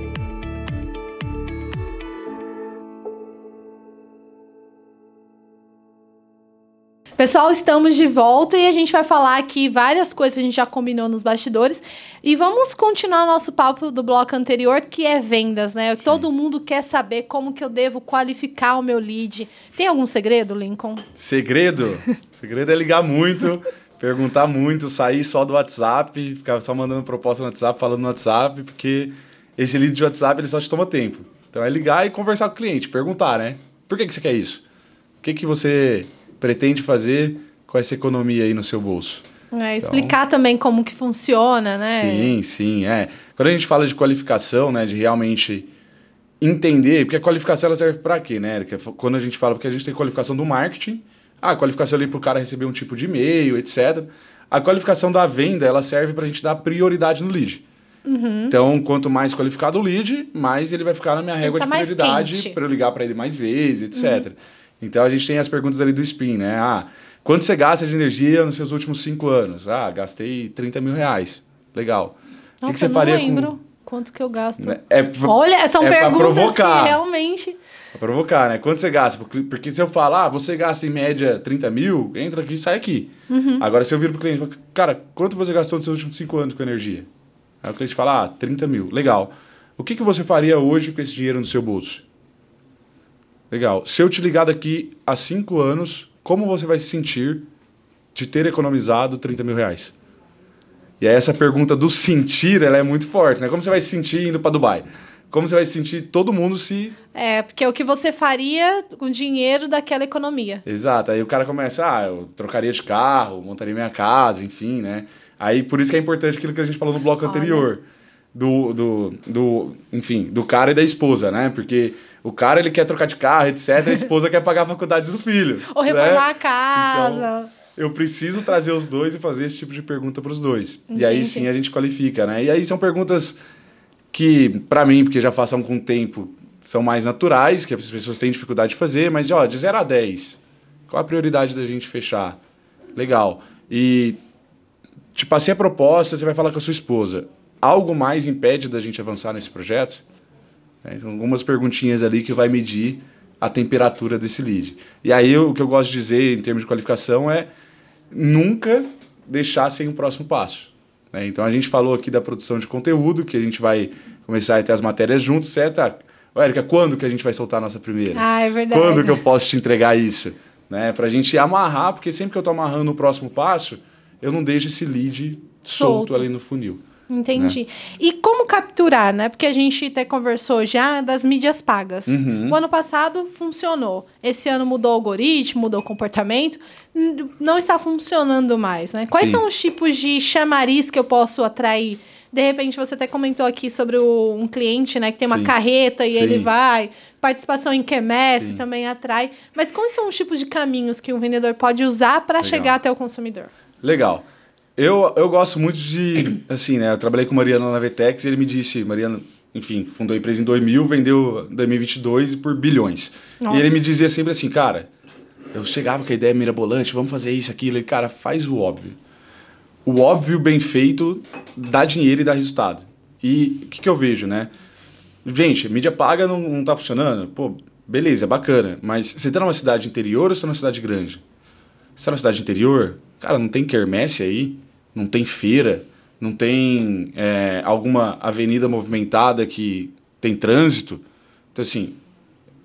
Pessoal, estamos de volta e a gente vai falar aqui várias coisas que a gente já combinou nos bastidores. E vamos continuar nosso papo do bloco anterior, que é vendas, né? Sim. Todo mundo quer saber como que eu devo qualificar o meu lead. Tem algum segredo, Lincoln? Segredo? Segredo é ligar muito, perguntar muito, sair só do WhatsApp, ficar só mandando proposta no WhatsApp, falando no WhatsApp, porque esse lead de WhatsApp ele só te toma tempo. Então é ligar e conversar com o cliente, perguntar, né? Por que você quer isso? O que você pretende fazer com essa economia aí no seu bolso? Explicar também como que funciona, né? Sim. Quando a gente fala de qualificação, né, de realmente entender, porque a qualificação ela serve para quê, né? Quando a gente fala, porque a gente tem qualificação do marketing, a qualificação ali para o cara receber um tipo de e-mail, etc. A qualificação da venda, ela serve para a gente dar prioridade no lead. Uhum. Então, quanto mais qualificado o lead, mais ele vai ficar na minha régua de prioridade para eu ligar para ele mais vezes, etc. Uhum. Então, a gente tem as perguntas ali do SPIN, né? Quanto você gasta de energia nos seus últimos 5 anos? Gastei 30 mil reais. Legal. Nossa, o que você faria com... Eu não lembro quanto que eu gasto. Olha, são perguntas provocar. Que realmente... Pra provocar, né? Quanto você gasta? Porque se eu falar, você gasta em média 30 mil, entra aqui e sai aqui. Uhum. Agora, se eu viro pro cliente e falo, cara, quanto você gastou nos seus últimos 5 anos com energia? Aí o cliente fala, 30 mil. Legal. O que você faria hoje com esse dinheiro no seu bolso? Legal. Se eu te ligar daqui a 5 anos, como você vai se sentir de ter economizado 30 mil reais? E aí essa pergunta do sentir, ela é muito forte, né? Como você vai se sentir indo para Dubai? Como você vai se sentir todo mundo se... porque é o que você faria com o dinheiro daquela economia. Exato. Aí o cara começa, eu trocaria de carro, montaria minha casa, enfim, né? Aí por isso que é importante aquilo que a gente falou no bloco anterior. Enfim, do cara e da esposa, né? Porque o cara, ele quer trocar de carro, etc. A esposa quer pagar a faculdade do filho. Ou reformar a casa. Então, eu preciso trazer os dois e fazer esse tipo de pergunta para os dois. Entendi. E aí sim a gente qualifica, né? E aí são perguntas que, para mim, porque já faço há algum tempo, são mais naturais, que as pessoas têm dificuldade de fazer, mas de 0 a 10, qual a prioridade da gente fechar? Legal. E te passei a proposta, você vai falar com a sua esposa. Algo mais impede da gente avançar nesse projeto? Então, algumas perguntinhas ali que vai medir a temperatura desse lead. E aí o que eu gosto de dizer em termos de qualificação é nunca deixar sem o próximo passo. Então a gente falou aqui da produção de conteúdo, que a gente vai começar a ter as matérias juntos, certo? Érica, quando que a gente vai soltar a nossa primeira? É verdade. Quando que eu posso te entregar isso? Pra gente amarrar, porque sempre que eu tô amarrando o próximo passo, eu não deixo esse lead solto ali no funil. Entendi. Né? E como capturar, né? Porque a gente até conversou já das mídias pagas. Uhum. O ano passado funcionou. Esse ano mudou o algoritmo, mudou o comportamento. Não está funcionando mais, né? Quais são os tipos de chamariz que eu posso atrair? De repente, você até comentou aqui sobre um cliente, né? Que tem uma carreta e ele vai. Participação em quermesse também atrai. Mas quais são os tipos de caminhos que um vendedor pode usar para chegar até o consumidor? Legal. Eu gosto muito de, assim, né? Eu trabalhei com o Mariano na Vetex e ele me disse, Mariano, enfim, fundou a empresa em 2000, vendeu em 2022 por bilhões. Nossa. E ele me dizia sempre assim, cara, eu chegava com a ideia mirabolante, vamos fazer isso, aquilo, e cara, faz o óbvio. O óbvio bem feito dá dinheiro e dá resultado. E o que eu vejo, né? Gente, mídia paga não tá funcionando? Pô, beleza, bacana, mas você tá numa cidade interior ou você tá numa cidade grande? Você tá numa cidade interior? Cara, não tem quermesse aí, não tem feira, não tem alguma avenida movimentada que tem trânsito. Então, assim,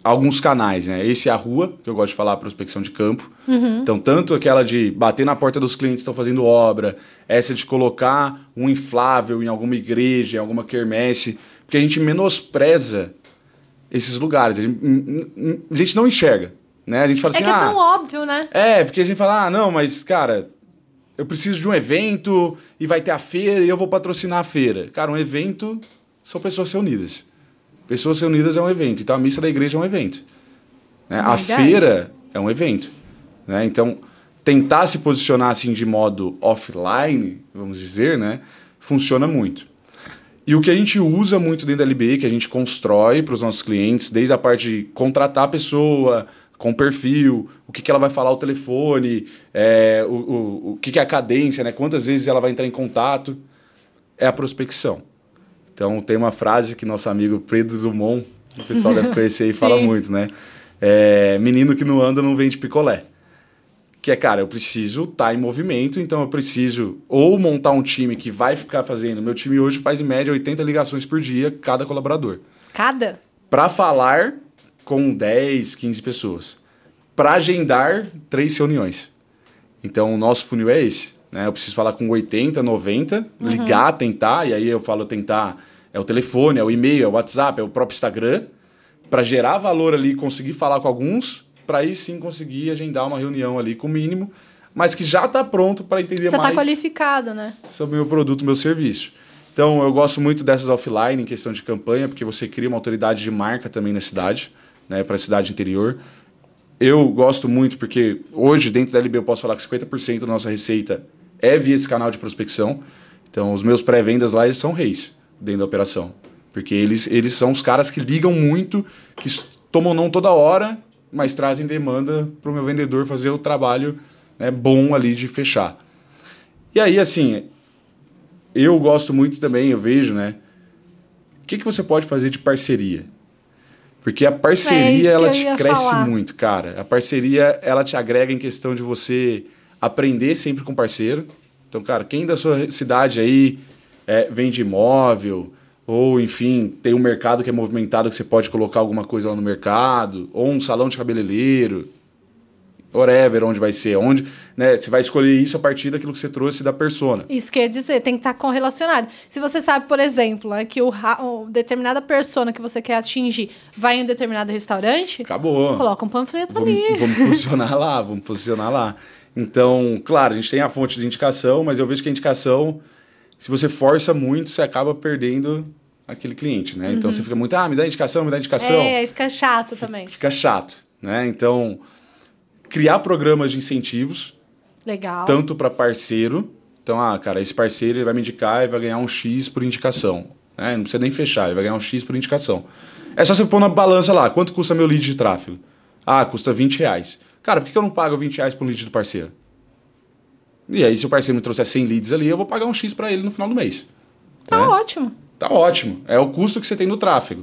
alguns canais, né? Esse é a rua, que eu gosto de falar, prospecção de campo. Então, tanto aquela de bater na porta dos clientes que estão fazendo obra, essa de colocar um inflável em alguma igreja, em alguma quermesse, porque a gente menospreza esses lugares. A gente não enxerga, né? A gente fala assim, que é tão óbvio, né? Porque a gente fala, não, mas, cara, eu preciso de um evento e vai ter a feira e eu vou patrocinar a feira. Cara, um evento são pessoas reunidas. Pessoas reunidas é um evento. Então, a missa da igreja é um evento. Né? A feira é um evento. Né? Então, tentar se posicionar assim de modo offline, vamos dizer, né? Funciona muito. E o que a gente usa muito dentro da LBE, que a gente constrói para os nossos clientes, desde a parte de contratar a pessoa com perfil, o que ela vai falar ao telefone, o que é a cadência, né? Quantas vezes ela vai entrar em contato, é a prospecção. Então, tem uma frase que nosso amigo Pedro Drummond, o pessoal deve conhecer e fala muito, né? Menino que não anda não vende picolé. Que é, cara, eu preciso estar em movimento, então eu preciso ou montar um time que vai ficar fazendo... Meu time hoje faz, em média, 80 ligações por dia, cada colaborador. Cada? Para falar com 10, 15 pessoas. Para agendar 3 reuniões. Então, o nosso funil é esse. Né? Eu preciso falar com 80, 90, ligar, tentar, e aí eu falo tentar, é o telefone, é o e-mail, é o WhatsApp, é o próprio Instagram, para gerar valor ali, conseguir falar com alguns, para aí sim conseguir agendar uma reunião ali com o mínimo, mas que já está pronto para entender já mais... Já está qualificado, né? Sobre o meu produto, meu serviço. Então, eu gosto muito dessas offline em questão de campanha, porque você cria uma autoridade de marca também na cidade, né, para a cidade interior. Eu gosto muito porque hoje, dentro da LB, eu posso falar que 50% da nossa receita é via esse canal de prospecção. Então, os meus pré-vendas lá, eles são reis dentro da operação. Porque eles são os caras que ligam muito, que tomam não toda hora, mas trazem demanda para o meu vendedor fazer o trabalho, né, bom ali de fechar. E aí, assim, eu gosto muito também, eu vejo, né, o que você pode fazer de parceria? Porque a parceria, ela te cresce muito, cara. A parceria, ela te agrega em questão de você aprender sempre com parceiro. Então, cara, quem da sua cidade aí vende imóvel, ou, enfim, tem um mercado que é movimentado que você pode colocar alguma coisa lá no mercado, ou um salão de cabeleireiro, whatever, onde vai ser, onde, né, você vai escolher isso a partir daquilo que você trouxe da persona. Isso quer dizer, tem que estar correlacionado. Se você sabe, por exemplo, que o determinada persona que você quer atingir vai em um determinado restaurante, acabou. Coloca um panfleto ali. Vamos posicionar lá. Então, claro, a gente tem a fonte de indicação, mas eu vejo que a indicação, se você força muito, você acaba perdendo aquele cliente, né? Então, você fica muito, me dá indicação. Aí fica chato também. Fica chato, né? Então, criar programas de incentivos. Legal. Tanto para parceiro. Então, cara, esse parceiro ele vai me indicar e vai ganhar um X por indicação. Né? Não precisa nem fechar, ele vai ganhar um X por indicação. É só você pôr na balança lá, quanto custa meu lead de tráfego? Custa R$20. Cara, por que eu não pago R$20 por lead do parceiro? E aí, se o parceiro me trouxer 100 leads ali, eu vou pagar um X para ele no final do mês. Tá, né? Ótimo. Tá ótimo. É o custo que você tem no tráfego.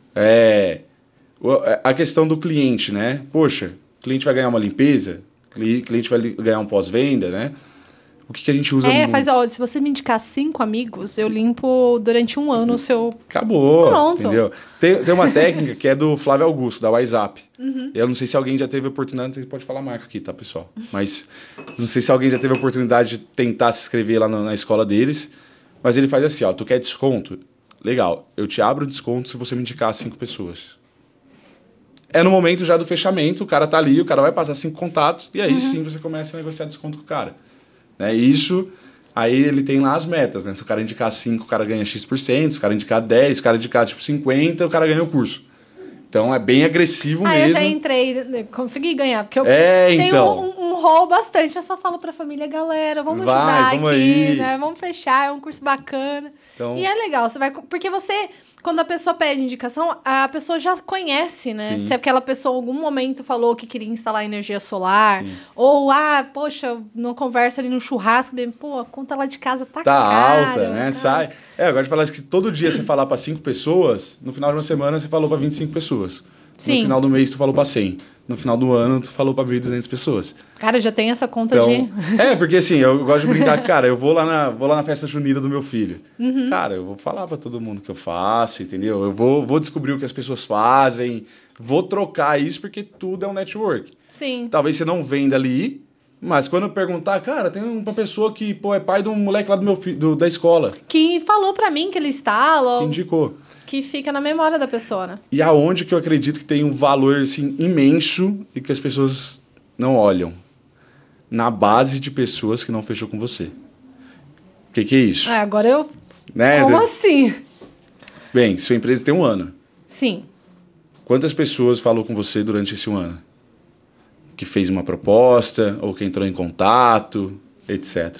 A questão do cliente, né? Poxa, o cliente vai ganhar uma limpeza, o cliente vai ganhar um pós-venda, né? O que a gente usa muito? Se você me indicar 5 amigos, eu limpo durante 1 ano o seu... Acabou, pronto. Entendeu? Tem uma técnica que é do Flávio Augusto, da WhatsApp. Eu não sei se alguém já teve a oportunidade, você pode falar a marca aqui, tá, pessoal? Mas não sei se alguém já teve a oportunidade de tentar se inscrever lá na escola deles, mas ele faz assim, tu quer desconto? Legal, eu te abro o desconto se você me indicar 5 pessoas. É no momento já do fechamento, o cara tá ali, o cara vai passar 5 contatos, e aí sim você começa a negociar desconto com o cara. Né? Isso, aí ele tem lá as metas, né? Se o cara indicar 5, o cara ganha X%, se o cara indicar 10, se o cara indicar 50, o cara ganha o curso. Então é bem agressivo mesmo. Eu já entrei, consegui ganhar, porque eu tenho um rol bastante, eu só falo pra família, galera, vamos ajudar vamos aqui, aí. Né? Vamos fechar, é um curso bacana. Então... E é legal, porque você... Quando a pessoa pede indicação, a pessoa já conhece, né? Sim. Se aquela pessoa em algum momento falou que queria instalar energia solar, Sim. ou, poxa, numa conversa ali no churrasco, a conta lá de casa tá cara, alta, né? Sai. Agora de falar que todo dia você falar para 5 pessoas, no final de uma semana você falou para 25 pessoas. Sim. No final do mês tu falou para 100. No final do ano tu falou para 1.200 pessoas. Cara, já tem essa conta Então, de... porque assim, eu gosto de brincar, cara, eu vou lá na festa junina do meu filho. Cara, eu vou falar para todo mundo que eu faço, entendeu? Eu vou descobrir o que as pessoas fazem, vou trocar isso porque tudo é um network. Sim. Talvez você não venda ali, mas quando eu perguntar, cara, tem uma pessoa que, é pai de um moleque lá do meu filho, da escola. Que falou pra mim que ele instala. Que indicou. Que fica na memória da pessoa, né? E aonde que eu acredito que tem um valor, assim, imenso e que as pessoas não olham? Na base de pessoas que não fechou com você. O que é isso? Agora eu... Né? Como assim? Bem, sua empresa tem 1 ano. Sim. Quantas pessoas falou com você durante esse 1 ano? Que fez uma proposta, ou que entrou em contato, etc.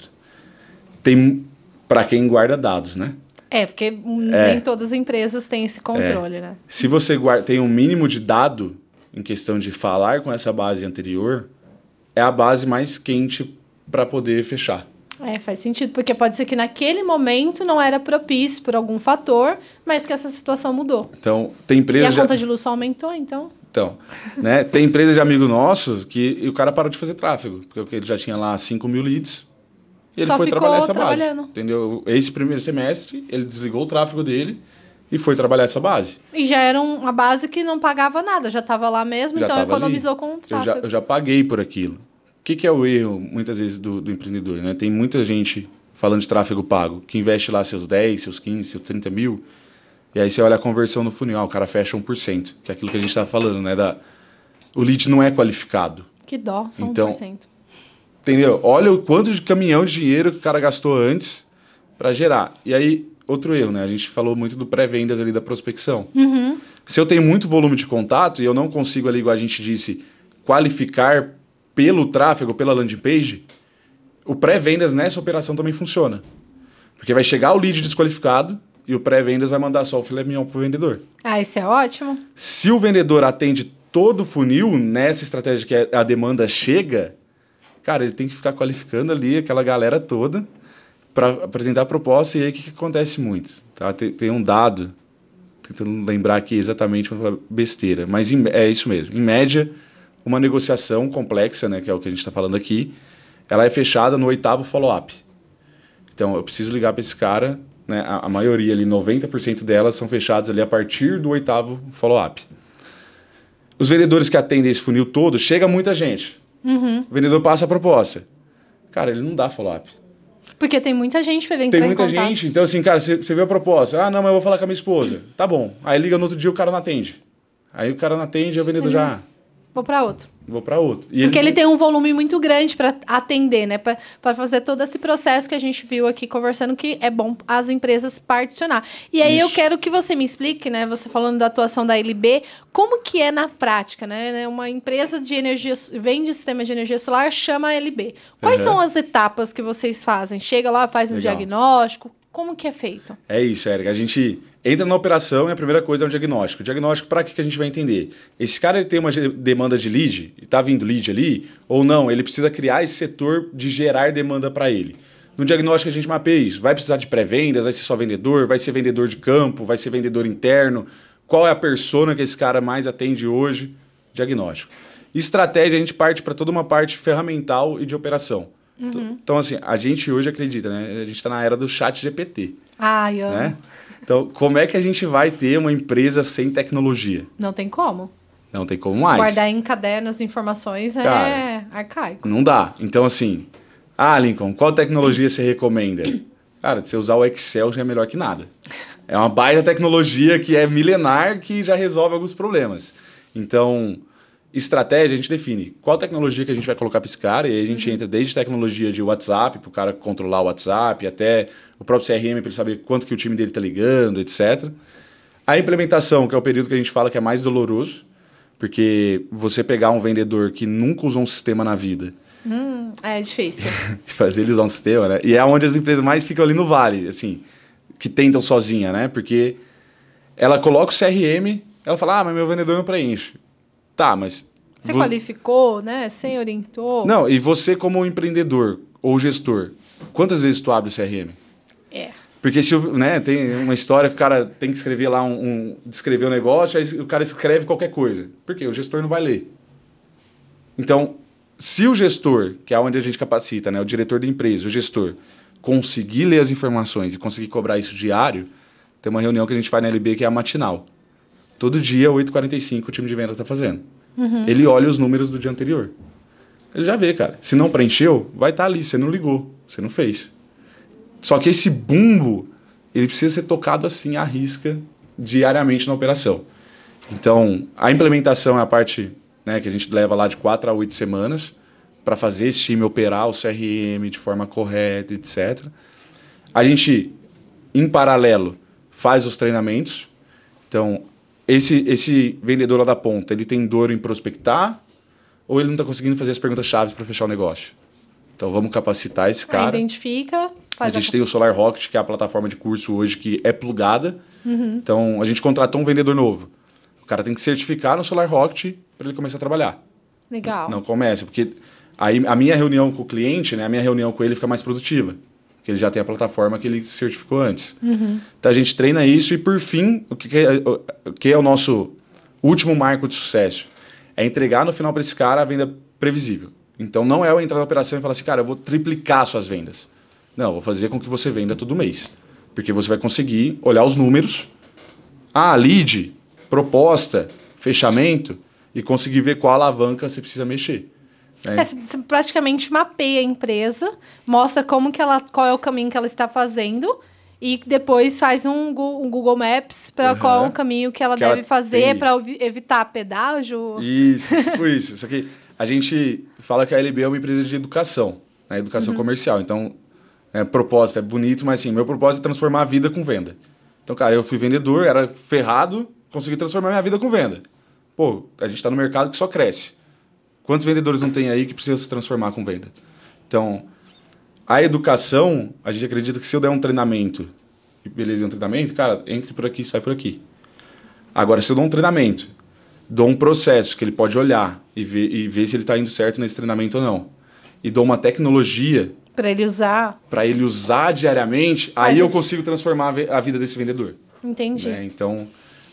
Tem para quem guarda dados, né? Porque nem todas as empresas têm esse controle, né? Se você tem um mínimo de dado em questão de falar com essa base anterior, é a base mais quente para poder fechar. Faz sentido, porque pode ser que naquele momento não era propício por algum fator, mas que essa situação mudou. Então, tem empresas... E a conta de luz só aumentou, então... Então, né, tem empresa de amigo nosso que o cara parou de fazer tráfego, porque ele já tinha lá 5.000 leads e ele só foi trabalhar essa trabalhando. base. Entendeu? Esse primeiro semestre, ele desligou o tráfego dele e foi trabalhar essa base. E já era uma base que não pagava nada, já estava lá mesmo, então economizou ali. Com o tráfego. Eu já paguei por aquilo. O que é o erro, muitas vezes, do empreendedor? Né? Tem muita gente falando de tráfego pago, que investe lá seus 10, seus 15, seus 30 mil, e aí você olha a conversão no funil, o cara fecha 1%, que é aquilo que a gente estava falando, né? O lead não é qualificado. Que dó, só 1%. Então, entendeu? Olha o quanto de caminhão de dinheiro que o cara gastou antes para gerar. E aí, outro erro, né? A gente falou muito do pré-vendas ali da prospecção. Se eu tenho muito volume de contato e eu não consigo ali, igual a gente disse, qualificar pelo tráfego, pela landing page, o pré-vendas nessa operação também funciona. Porque vai chegar o lead desqualificado e o pré-vendas vai mandar só o filé mignon pro vendedor. Isso é ótimo. Se o vendedor atende todo o funil nessa estratégia que a demanda chega, cara, ele tem que ficar qualificando ali aquela galera toda para apresentar a proposta. E aí o que acontece muito? Tá? Tem um dado, tentando lembrar aqui exatamente para falar besteira, mas é isso mesmo. Em média, uma negociação complexa, né, que é o que a gente está falando aqui, ela é fechada no 8º follow-up. Então, eu preciso ligar para esse cara, né, a maioria ali, 90% delas são fechadas ali a partir do 8º follow-up. Os vendedores que atendem esse funil todo, chega muita gente. O vendedor passa a proposta. Cara, ele não dá follow-up. Porque tem muita gente para ele entrar em contato. Tem muita gente. Então, assim, cara, você vê a proposta. Não, mas eu vou falar com a minha esposa. Tá bom. Aí liga no outro dia, o cara não atende. Aí o cara não atende, aí o vendedor já... Vou para outro. E porque ele tem um volume muito grande para atender, né? Para fazer todo esse processo que a gente viu aqui conversando, que é bom as empresas particionar. E aí eu quero que você me explique, né? Você falando da atuação da LB, como que é na prática, né? Uma empresa de energia, vende sistema de energia solar, chama a LB. Quais são as etapas que vocês fazem? Chega lá, faz um diagnóstico. Como que é feito? É isso, Érica. A gente entra na operação e a primeira coisa é um diagnóstico. O diagnóstico, para que a gente vai entender? Esse cara ele tem uma demanda de lead, está vindo lead ali, ou não? Ele precisa criar esse setor de gerar demanda para ele. No diagnóstico a gente mapeia isso. Vai precisar de pré-vendas, vai ser só vendedor, vai ser vendedor de campo, vai ser vendedor interno. Qual é a persona que esse cara mais atende hoje? Diagnóstico. Estratégia, a gente parte para toda uma parte ferramental e de operação. Então, assim, a gente hoje acredita, né? A gente está na era do chat GPT. Eu amo. Né? Então, como é que a gente vai ter uma empresa sem tecnologia? Não tem como. Não tem como mais. Guardar em cadernos informações é arcaico. Não dá. Então, assim, Lincoln, qual tecnologia você recomenda? Cara, você usar o Excel já é melhor que nada. É uma baita tecnologia que é milenar que já resolve alguns problemas. Então... Estratégia, a gente define qual tecnologia que a gente vai colocar para esse cara, e aí a gente entra desde tecnologia de WhatsApp, para o cara controlar o WhatsApp, até o próprio CRM, para ele saber quanto que o time dele está ligando, etc. A implementação, que é o período que a gente fala que é mais doloroso, porque você pegar um vendedor que nunca usou um sistema na vida... É difícil. fazer ele usar um sistema, né? E é onde as empresas mais ficam ali no vale, assim, que tentam sozinha, né? Porque ela coloca o CRM, ela fala, mas meu vendedor não preenche. Tá, mas... Você qualificou, né? Você orientou. Não, e você como empreendedor ou gestor, quantas vezes tu abre o CRM? Porque se, né, tem uma história que o cara tem que escrever lá, descrever o negócio, aí o cara escreve qualquer coisa. Por quê? O gestor não vai ler. Então, se o gestor, que é onde a gente capacita, né, o diretor da empresa, o gestor, conseguir ler as informações e conseguir cobrar isso diário, tem uma reunião que a gente faz na LB que é a matinal. Todo dia, 8h45, o time de venda está fazendo. Ele olha os números do dia anterior. Ele já vê, cara. Se não preencheu, vai estar ali. Você não ligou, você não fez. Só que esse bumbo, ele precisa ser tocado assim, à risca, diariamente na operação. Então, a implementação é a parte, né, que a gente leva lá de 4 a 8 semanas para fazer esse time operar o CRM de forma correta, etc. A gente, em paralelo, faz os treinamentos. Então, esse vendedor lá da ponta, ele tem dor em prospectar ou ele não está conseguindo fazer as perguntas-chave para fechar o negócio? Então, vamos capacitar esse cara. Identifica, faz a gente tem o Solar Rocket, que é a plataforma de curso hoje que é plugada. Então, a gente contratou um vendedor novo. O cara tem que certificar no Solar Rocket para ele começar a trabalhar. Legal. Não começa, porque aí a minha reunião com o cliente, né, a minha reunião com ele fica mais produtiva. Porque ele já tem a plataforma que ele certificou antes. Então, a gente treina isso e, por fim, o que é o nosso último marco de sucesso? É entregar no final para esse cara a venda previsível. Então, não é eu entrar na operação e falar assim, cara, eu vou triplicar suas vendas. Não, eu vou fazer com que você venda todo mês. Porque você vai conseguir olhar os números, lead, proposta, fechamento, e conseguir ver qual alavanca você precisa mexer. Você praticamente mapeia a empresa, mostra qual é o caminho que ela está fazendo e depois faz um Google Maps para qual é o caminho que ela deve fazer para evitar pedágio. Isso, tipo isso. Só que a gente fala que a LB é uma empresa de educação, né? Educação comercial. Então, propósito é bonito, mas assim, meu propósito é transformar a vida com venda. Então, cara, eu fui vendedor, era ferrado, consegui transformar minha vida com venda. Pô, a gente está no mercado que só cresce. Quantos vendedores não tem aí que precisam se transformar com venda? Então, a educação, a gente acredita que se eu der um treinamento, e beleza, um treinamento, cara, entre por aqui, sai por aqui. Agora, se eu dou um treinamento, dou um processo que ele pode olhar e ver se ele está indo certo nesse treinamento ou não, e dou uma tecnologia para ele usar diariamente, aí eu consigo transformar a vida desse vendedor. Entendi. Né? Então,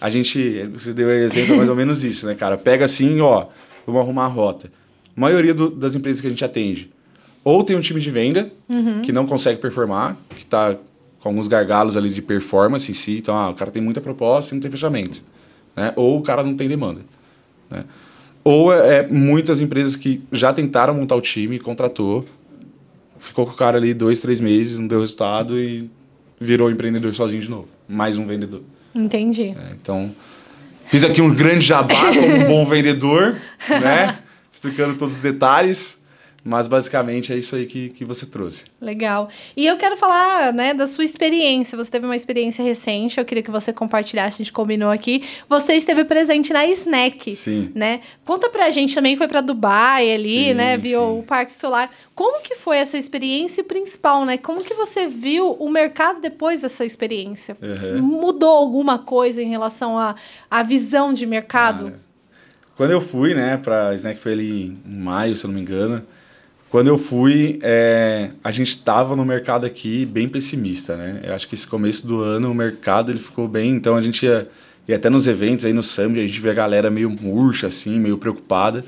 você deu exemplo mais ou menos isso, né, cara? Pega assim, vamos arrumar a rota. A maioria das empresas que a gente atende, ou tem um time de venda que não consegue performar, que está com alguns gargalos ali de performance em si, então o cara tem muita proposta e não tem fechamento. Né? Ou o cara não tem demanda. Né? Ou muitas empresas que já tentaram montar o time, contratou, ficou com o cara ali 2, 3 meses, não deu resultado e virou empreendedor sozinho de novo. Mais um vendedor. Entendi. Então, fiz aqui um grande jabá como um bom vendedor, né? Explicando todos os detalhes, mas basicamente é isso aí que você trouxe. Legal. E eu quero falar, né, da sua experiência. Você teve uma experiência recente, eu queria que você compartilhasse, a gente combinou aqui. Você esteve presente na Snack, Sim. Né? Conta pra gente também, foi pra Dubai ali, Sim, né? Viu sim. o Parque Solar. Como que foi essa experiência e principal, né? Como que você viu o mercado depois dessa experiência? Mudou alguma coisa em relação à visão de mercado? Quando eu fui, né, pra Snack foi ali em maio, se eu não me engano. Quando eu fui, a gente estava no mercado aqui bem pessimista, né? Eu acho que esse começo do ano o mercado ele ficou bem, então a gente ia até nos eventos aí no Summit, a gente vê a galera meio murcha, assim, meio preocupada.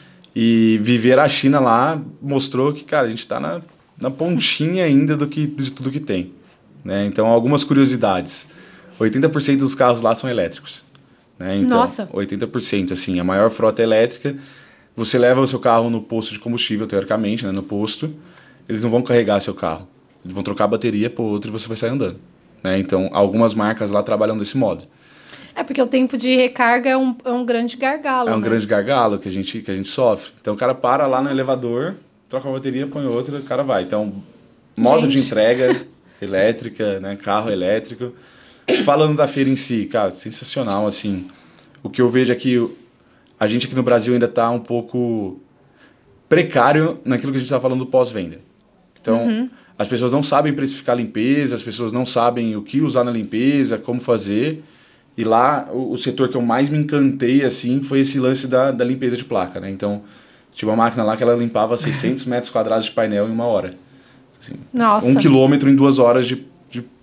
E viver a China lá mostrou que, cara, a gente está na pontinha ainda de tudo que tem. Né? Então, algumas curiosidades. 80% dos carros lá são elétricos. Né? Então, Nossa! 80%, assim, a maior frota elétrica. Você leva o seu carro no posto de combustível, teoricamente, né? No posto. Eles não vão carregar seu carro. Eles vão trocar a bateria por outro e você vai sair andando. Né? Então, algumas marcas lá trabalham desse modo. Porque o tempo de recarga é um grande gargalo. É um grande gargalo que a gente sofre. Então, o cara para lá no elevador, troca a bateria, põe outra, o cara vai. Então, modo de entrega elétrica, né? Carro elétrico. Falando da feira em si, cara, sensacional, assim. O que eu vejo é que a gente aqui no Brasil ainda está um pouco precário naquilo que a gente está falando do pós-venda. Então, as pessoas não sabem precificar a limpeza, as pessoas não sabem o que usar na limpeza, como fazer. E lá, o setor que eu mais me encantei, assim, foi esse lance da limpeza de placa, né? Então, tinha uma máquina lá que ela limpava 600 metros quadrados de painel em 1 hora. Assim, Nossa! 1 quilômetro em 2 horas de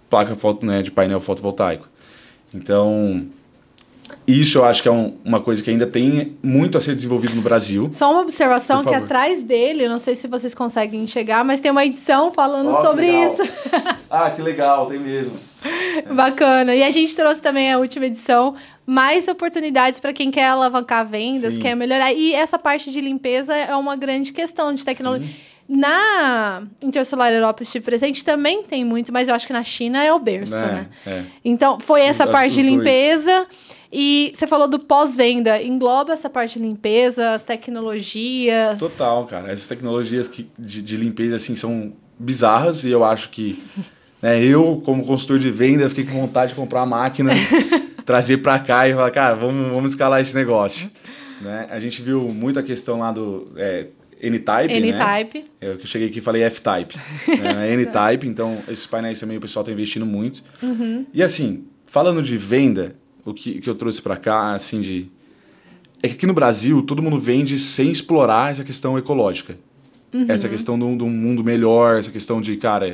placa né, de painel fotovoltaico. Então, isso eu acho que é uma coisa que ainda tem muito a ser desenvolvido no Brasil. Só uma observação Por que favor. atrás dele, eu não sei se vocês conseguem enxergar, mas tem uma edição falando sobre isso. Ah, que legal, tem mesmo. Bacana. E a gente trouxe também a última edição, mais oportunidades para quem quer alavancar vendas, Sim. quer melhorar. E essa parte de limpeza é uma grande questão de tecnologia. Sim. Na Intersolar Europa estive presente também tem muito, mas eu acho que na China é o berço, né? É. Então, foi essa Os parte de dois. limpeza. E você falou do pós-venda. Engloba essa parte de limpeza, as tecnologias. Total, cara. Essas tecnologias de limpeza, assim, são bizarras. E eu acho que, né, eu, como consultor de venda, fiquei com vontade de comprar uma máquina, trazer para cá e falar, cara, vamos escalar esse negócio. Né? A gente viu muita questão lá do N-Type, N-Type. né? Eu cheguei aqui e falei F-Type. Né? N-Type, então esses painéis também o pessoal está investindo muito. Uhum. E assim, falando de venda, o que eu trouxe para cá, assim, é que aqui no Brasil todo mundo vende sem explorar essa questão ecológica. Uhum. Essa questão de um mundo melhor, essa questão de, cara,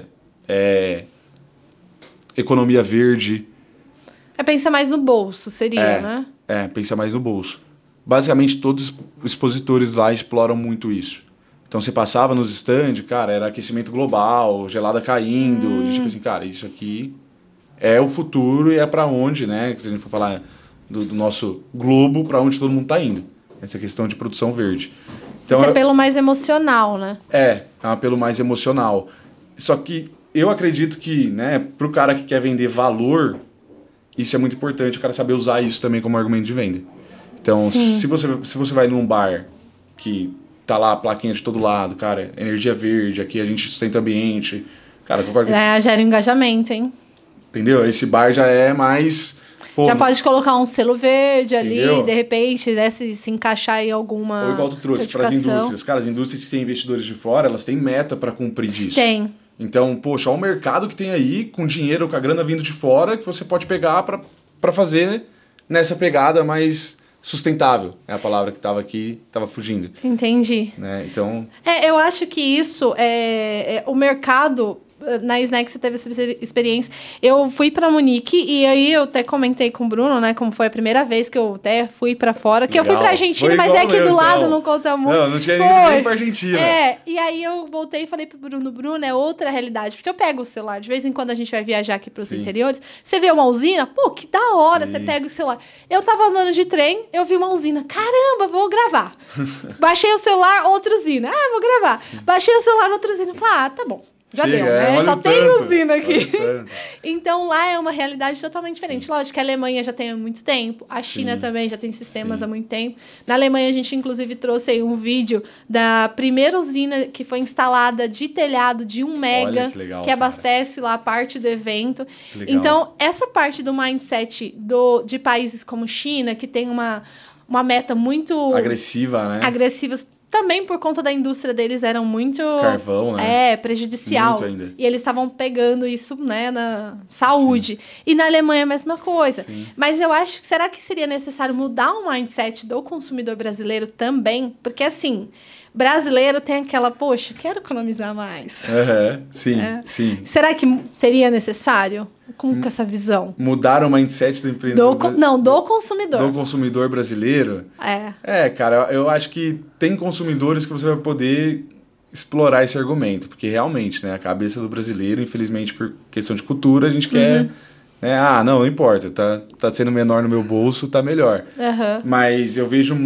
economia verde. Pensa mais no bolso, seria, né? Pensa mais no bolso. Basicamente, todos os expositores lá exploram muito isso. Então, você passava nos stands, cara, era aquecimento global, gelada caindo. Tipo assim, cara, isso aqui é o futuro e é para onde, né? Se a gente for falar do nosso globo, para onde todo mundo tá indo. Essa questão de produção verde. Então, Esse apelo mais emocional, né? É um apelo mais emocional. Só que eu acredito que, né, pro cara que quer vender valor, isso é muito importante, o cara saber usar isso também como argumento de venda. Então, se você vai num bar que tá lá a plaquinha de todo lado, cara, energia verde, aqui a gente sustenta o ambiente, cara, concordo com Gera engajamento, hein? entendeu? Esse bar já é mais... Já pode colocar um selo verde ali, Entendeu? de repente, né, se encaixar em alguma Ou igual tu trouxe para as certificação. indústrias. Cara, as indústrias que têm investidores de fora, elas têm meta para cumprir disso. Tem. Então, poxa, olha o mercado que tem aí, com dinheiro, com a grana vindo de fora, que você pode pegar para fazer nessa pegada mais sustentável. É a palavra que estava aqui, estava fugindo. Entendi. Né? Então... eu acho que isso o mercado... Na Snack você teve essa experiência. Eu fui pra Munique e aí eu até comentei com o Bruno, né? Como foi a primeira vez que eu até fui pra fora. Que Legal. Eu fui pra Argentina, Foi mas igual é aqui eu, do lado, então. não conta muito. Não tinha nem pra Argentina. E aí eu voltei e falei pro Bruno, é outra realidade. Porque eu pego o celular, de vez em quando a gente vai viajar aqui pros interiores, você vê uma usina, pô, que da hora, você pega o celular. Eu tava andando de trem, eu vi uma usina, caramba, vou gravar. Baixei o celular, outra usina, vou gravar. Baixei o celular, outra usina, falei, tá bom. Já Chega, deu, né? olha Só o tem tanto, usina aqui. olha o tanto. Então, lá é uma realidade totalmente diferente. Lógico que a Alemanha já tem há muito tempo, a China também já tem sistemas há muito tempo. Na Alemanha, a gente, inclusive, trouxe aí um vídeo da primeira usina que foi instalada de telhado de 1 mega, Olha que legal, que abastece lá a parte do evento. Que legal. Então, essa parte do mindset de países como China, que tem uma meta muito... agressiva, né? agressivas, também por conta da indústria deles eram muito... Carvão, né? Prejudicial. Muito ainda. E eles estavam pegando isso, né, na saúde. E na Alemanha a mesma coisa. Sim. Mas eu acho que será que seria necessário mudar o mindset do consumidor brasileiro também? Porque assim, brasileiro tem aquela, poxa, quero economizar mais. Sim. Será que seria necessário? Com essa visão? Mudar o mindset do empreendedor. Do consumidor. Do consumidor brasileiro. Cara, eu acho que tem consumidores que você vai poder explorar esse argumento, porque realmente, né, a cabeça do brasileiro, infelizmente, por questão de cultura, a gente quer, né, não importa, tá sendo menor no meu bolso, tá melhor. Mas eu vejo,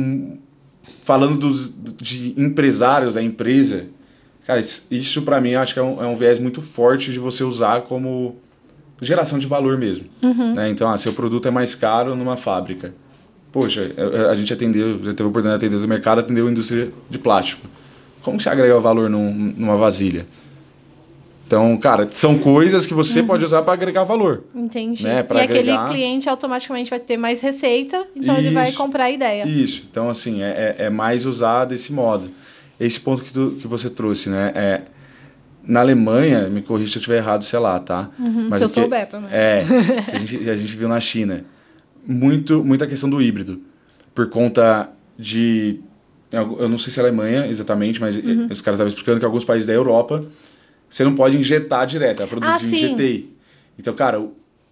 falando de empresários, da empresa, cara, isso pra mim, eu acho que é um viés muito forte de você usar como geração de valor mesmo. Né? Então, seu produto é mais caro numa fábrica. Poxa, a gente já teve a oportunidade de atender do mercado, atendeu a indústria de plástico. Como que você agrega valor numa vasilha? Então, cara, são coisas que você pode usar para agregar valor. Entendi. Né? E aquele cliente automaticamente vai ter mais receita, então ele vai comprar a ideia. Isso. Então, assim, é mais usar desse modo. Esse ponto que você trouxe, né? Na Alemanha, me corrija se eu estiver errado, sei lá, tá? Mas se eu souber também. A gente viu na China. Muita questão do híbrido. Por conta de... Eu não sei se é a Alemanha exatamente, mas os caras estavam explicando que alguns países da Europa você não pode injetar direto, é produzir em GTI. Então, cara,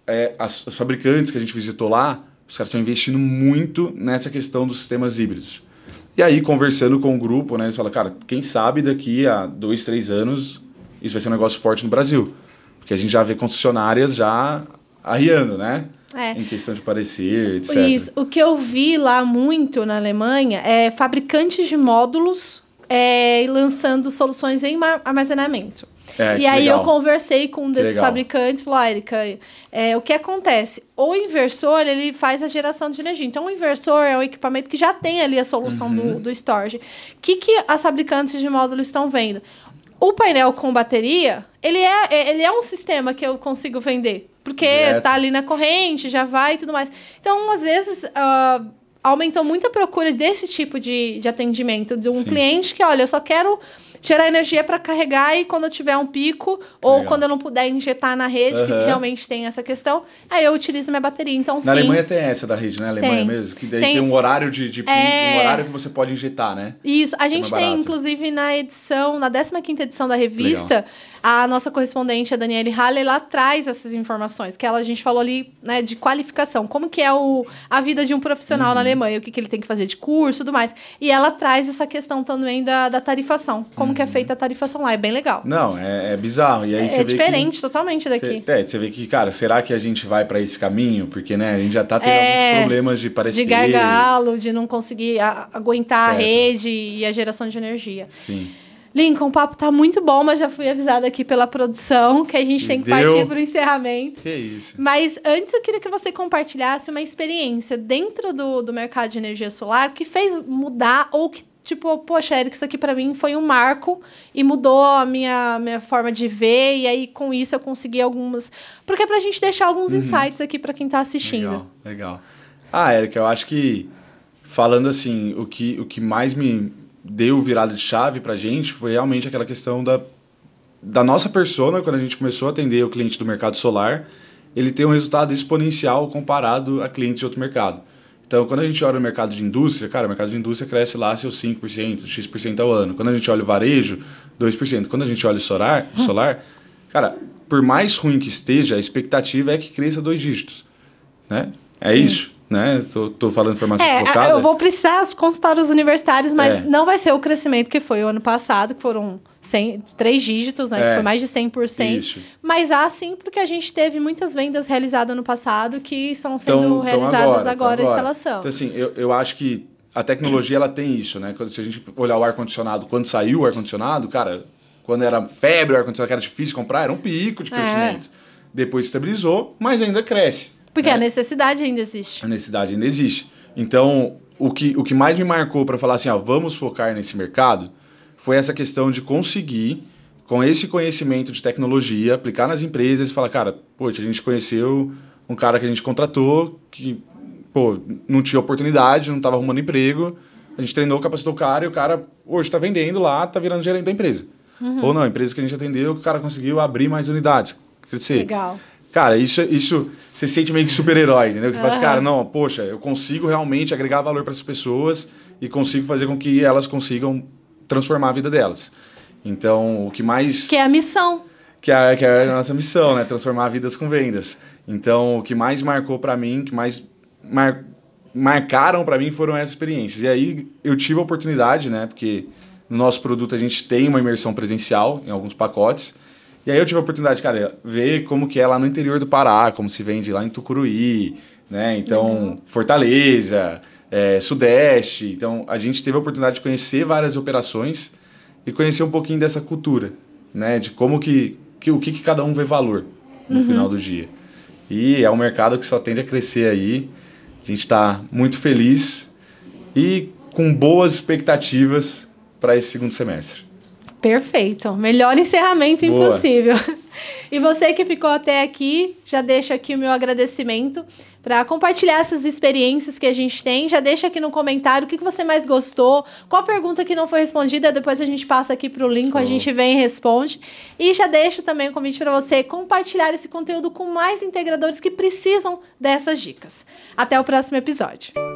os fabricantes que a gente visitou lá, os caras estão investindo muito nessa questão dos sistemas híbridos. E aí, conversando com o grupo, né, eles falam, cara, quem sabe daqui a 2, 3 anos isso vai ser um negócio forte no Brasil. Porque a gente já vê concessionárias já arriando, né? Em questão de parecer, etc. Isso. O que eu vi lá muito na Alemanha é fabricantes de módulos lançando soluções em armazenamento. E aí legal. eu conversei com um desses fabricantes e falou, Érica, o que acontece? O inversor, ele faz a geração de energia. Então, o inversor é um equipamento que já tem ali a solução do storage. O que as fabricantes de módulos estão vendo? O painel com bateria, ele é um sistema que eu consigo vender. Porque tá ali na corrente, já vai e tudo mais. Então, às vezes, aumentou muito a procura desse tipo de atendimento. De um cliente que, olha, eu só quero gerar energia para carregar e quando eu tiver um pico, ou quando eu não puder injetar na rede, que realmente tem essa questão, aí eu utilizo minha bateria. Então, na Alemanha tem essa da rede, né? Alemanha mesmo. Que daí tem um horário um horário que você pode injetar, né? Isso. A gente tem, inclusive, na 15ª edição da revista, a nossa correspondente, a Daniele Halle, ela traz essas informações, que a gente falou ali, né, de qualificação. Como que é a vida de um profissional na Alemanha, o que ele tem que fazer de curso e tudo mais. E ela traz essa questão também da tarifação. Como que é feita a tarifação lá. É bem legal. Não, é bizarro. E aí você vê diferente, totalmente daqui. Você vê que, cara, será que a gente vai para esse caminho? Porque, né, a gente já tá tendo alguns problemas de parecer... De gargalo, de não conseguir aguentar a rede e a geração de energia. Sim. Lincoln, o papo tá muito bom, mas já fui avisada aqui pela produção que a gente tem que partir para o encerramento. Que isso. Mas antes eu queria que você compartilhasse uma experiência dentro do mercado de energia solar que fez mudar ou que, tipo, poxa, Érica, isso aqui para mim foi um marco e mudou a minha forma de ver e aí com isso eu consegui algumas... Porque é pra gente deixar alguns insights aqui para quem tá assistindo. Legal. Érica, eu acho que falando assim, o que mais me deu virada de chave pra gente foi realmente aquela questão da nossa persona, quando a gente começou a atender o cliente do mercado solar, ele tem um resultado exponencial comparado a clientes de outro mercado. Então, quando a gente olha o mercado de indústria, cara, o mercado de indústria cresce lá seus 5%, X% ao ano. Quando a gente olha o varejo, 2%. Quando a gente olha o solar, cara, por mais ruim que esteja, a expectativa é que cresça 2 dígitos, né? É isso. Né? Tô falando informação colocada. Eu vou precisar consultar os universitários, mas não vai ser o crescimento que foi o ano passado, que foram 3 dígitos, né? Que foi mais de 100%. Isso. Mas sim, porque a gente teve muitas vendas realizadas no passado que estão sendo realizadas agora a instalação. Então, assim, eu acho que a tecnologia ela tem isso, né? Se a gente olhar o ar-condicionado, quando saiu o ar-condicionado, cara, quando era febre o ar-condicionado, que era difícil comprar, era um pico de crescimento. Depois estabilizou, mas ainda cresce. Porque a necessidade ainda existe. A necessidade ainda existe. Então, o que mais me marcou para falar assim, vamos focar nesse mercado, foi essa questão de conseguir, com esse conhecimento de tecnologia, aplicar nas empresas e falar, cara, poxa, a gente conheceu um cara que a gente contratou, que, não tinha oportunidade, não estava arrumando emprego, a gente treinou, capacitou o cara e o cara hoje está vendendo lá, está virando gerente da empresa. Ou não, a empresa que a gente atendeu, o cara conseguiu abrir mais unidades, crescer. Legal. Cara, isso você se sente meio que super-herói, entendeu? Você fala assim, cara, não, poxa, eu consigo realmente agregar valor para essas pessoas e consigo fazer com que elas consigam transformar a vida delas. Então, o que mais... Que é a missão. Que é a nossa missão, né? Transformar vidas com vendas. Então, o que mais marcou para mim, que mais marcaram para mim foram essas experiências. E aí, eu tive a oportunidade, né? Porque no nosso produto a gente tem uma imersão presencial em alguns pacotes. E aí eu tive a oportunidade, cara, ver como que é lá no interior do Pará, como se vende lá em Tucuruí, né? Então, Fortaleza, Sudeste. Então, a gente teve a oportunidade de conhecer várias operações e conhecer um pouquinho dessa cultura, né? De como o que cada um vê valor no final do dia. E é um mercado que só tende a crescer aí. A gente está muito feliz e com boas expectativas para esse segundo semestre. Perfeito. Melhor encerramento impossível. E você que ficou até aqui, já deixa aqui o meu agradecimento para compartilhar essas experiências que a gente tem. Já deixa aqui no comentário o que você mais gostou, qual pergunta que não foi respondida, depois a gente passa aqui para o Lincoln, a gente vem e responde. E já deixo também o convite para você compartilhar esse conteúdo com mais integradores que precisam dessas dicas. Até o próximo episódio.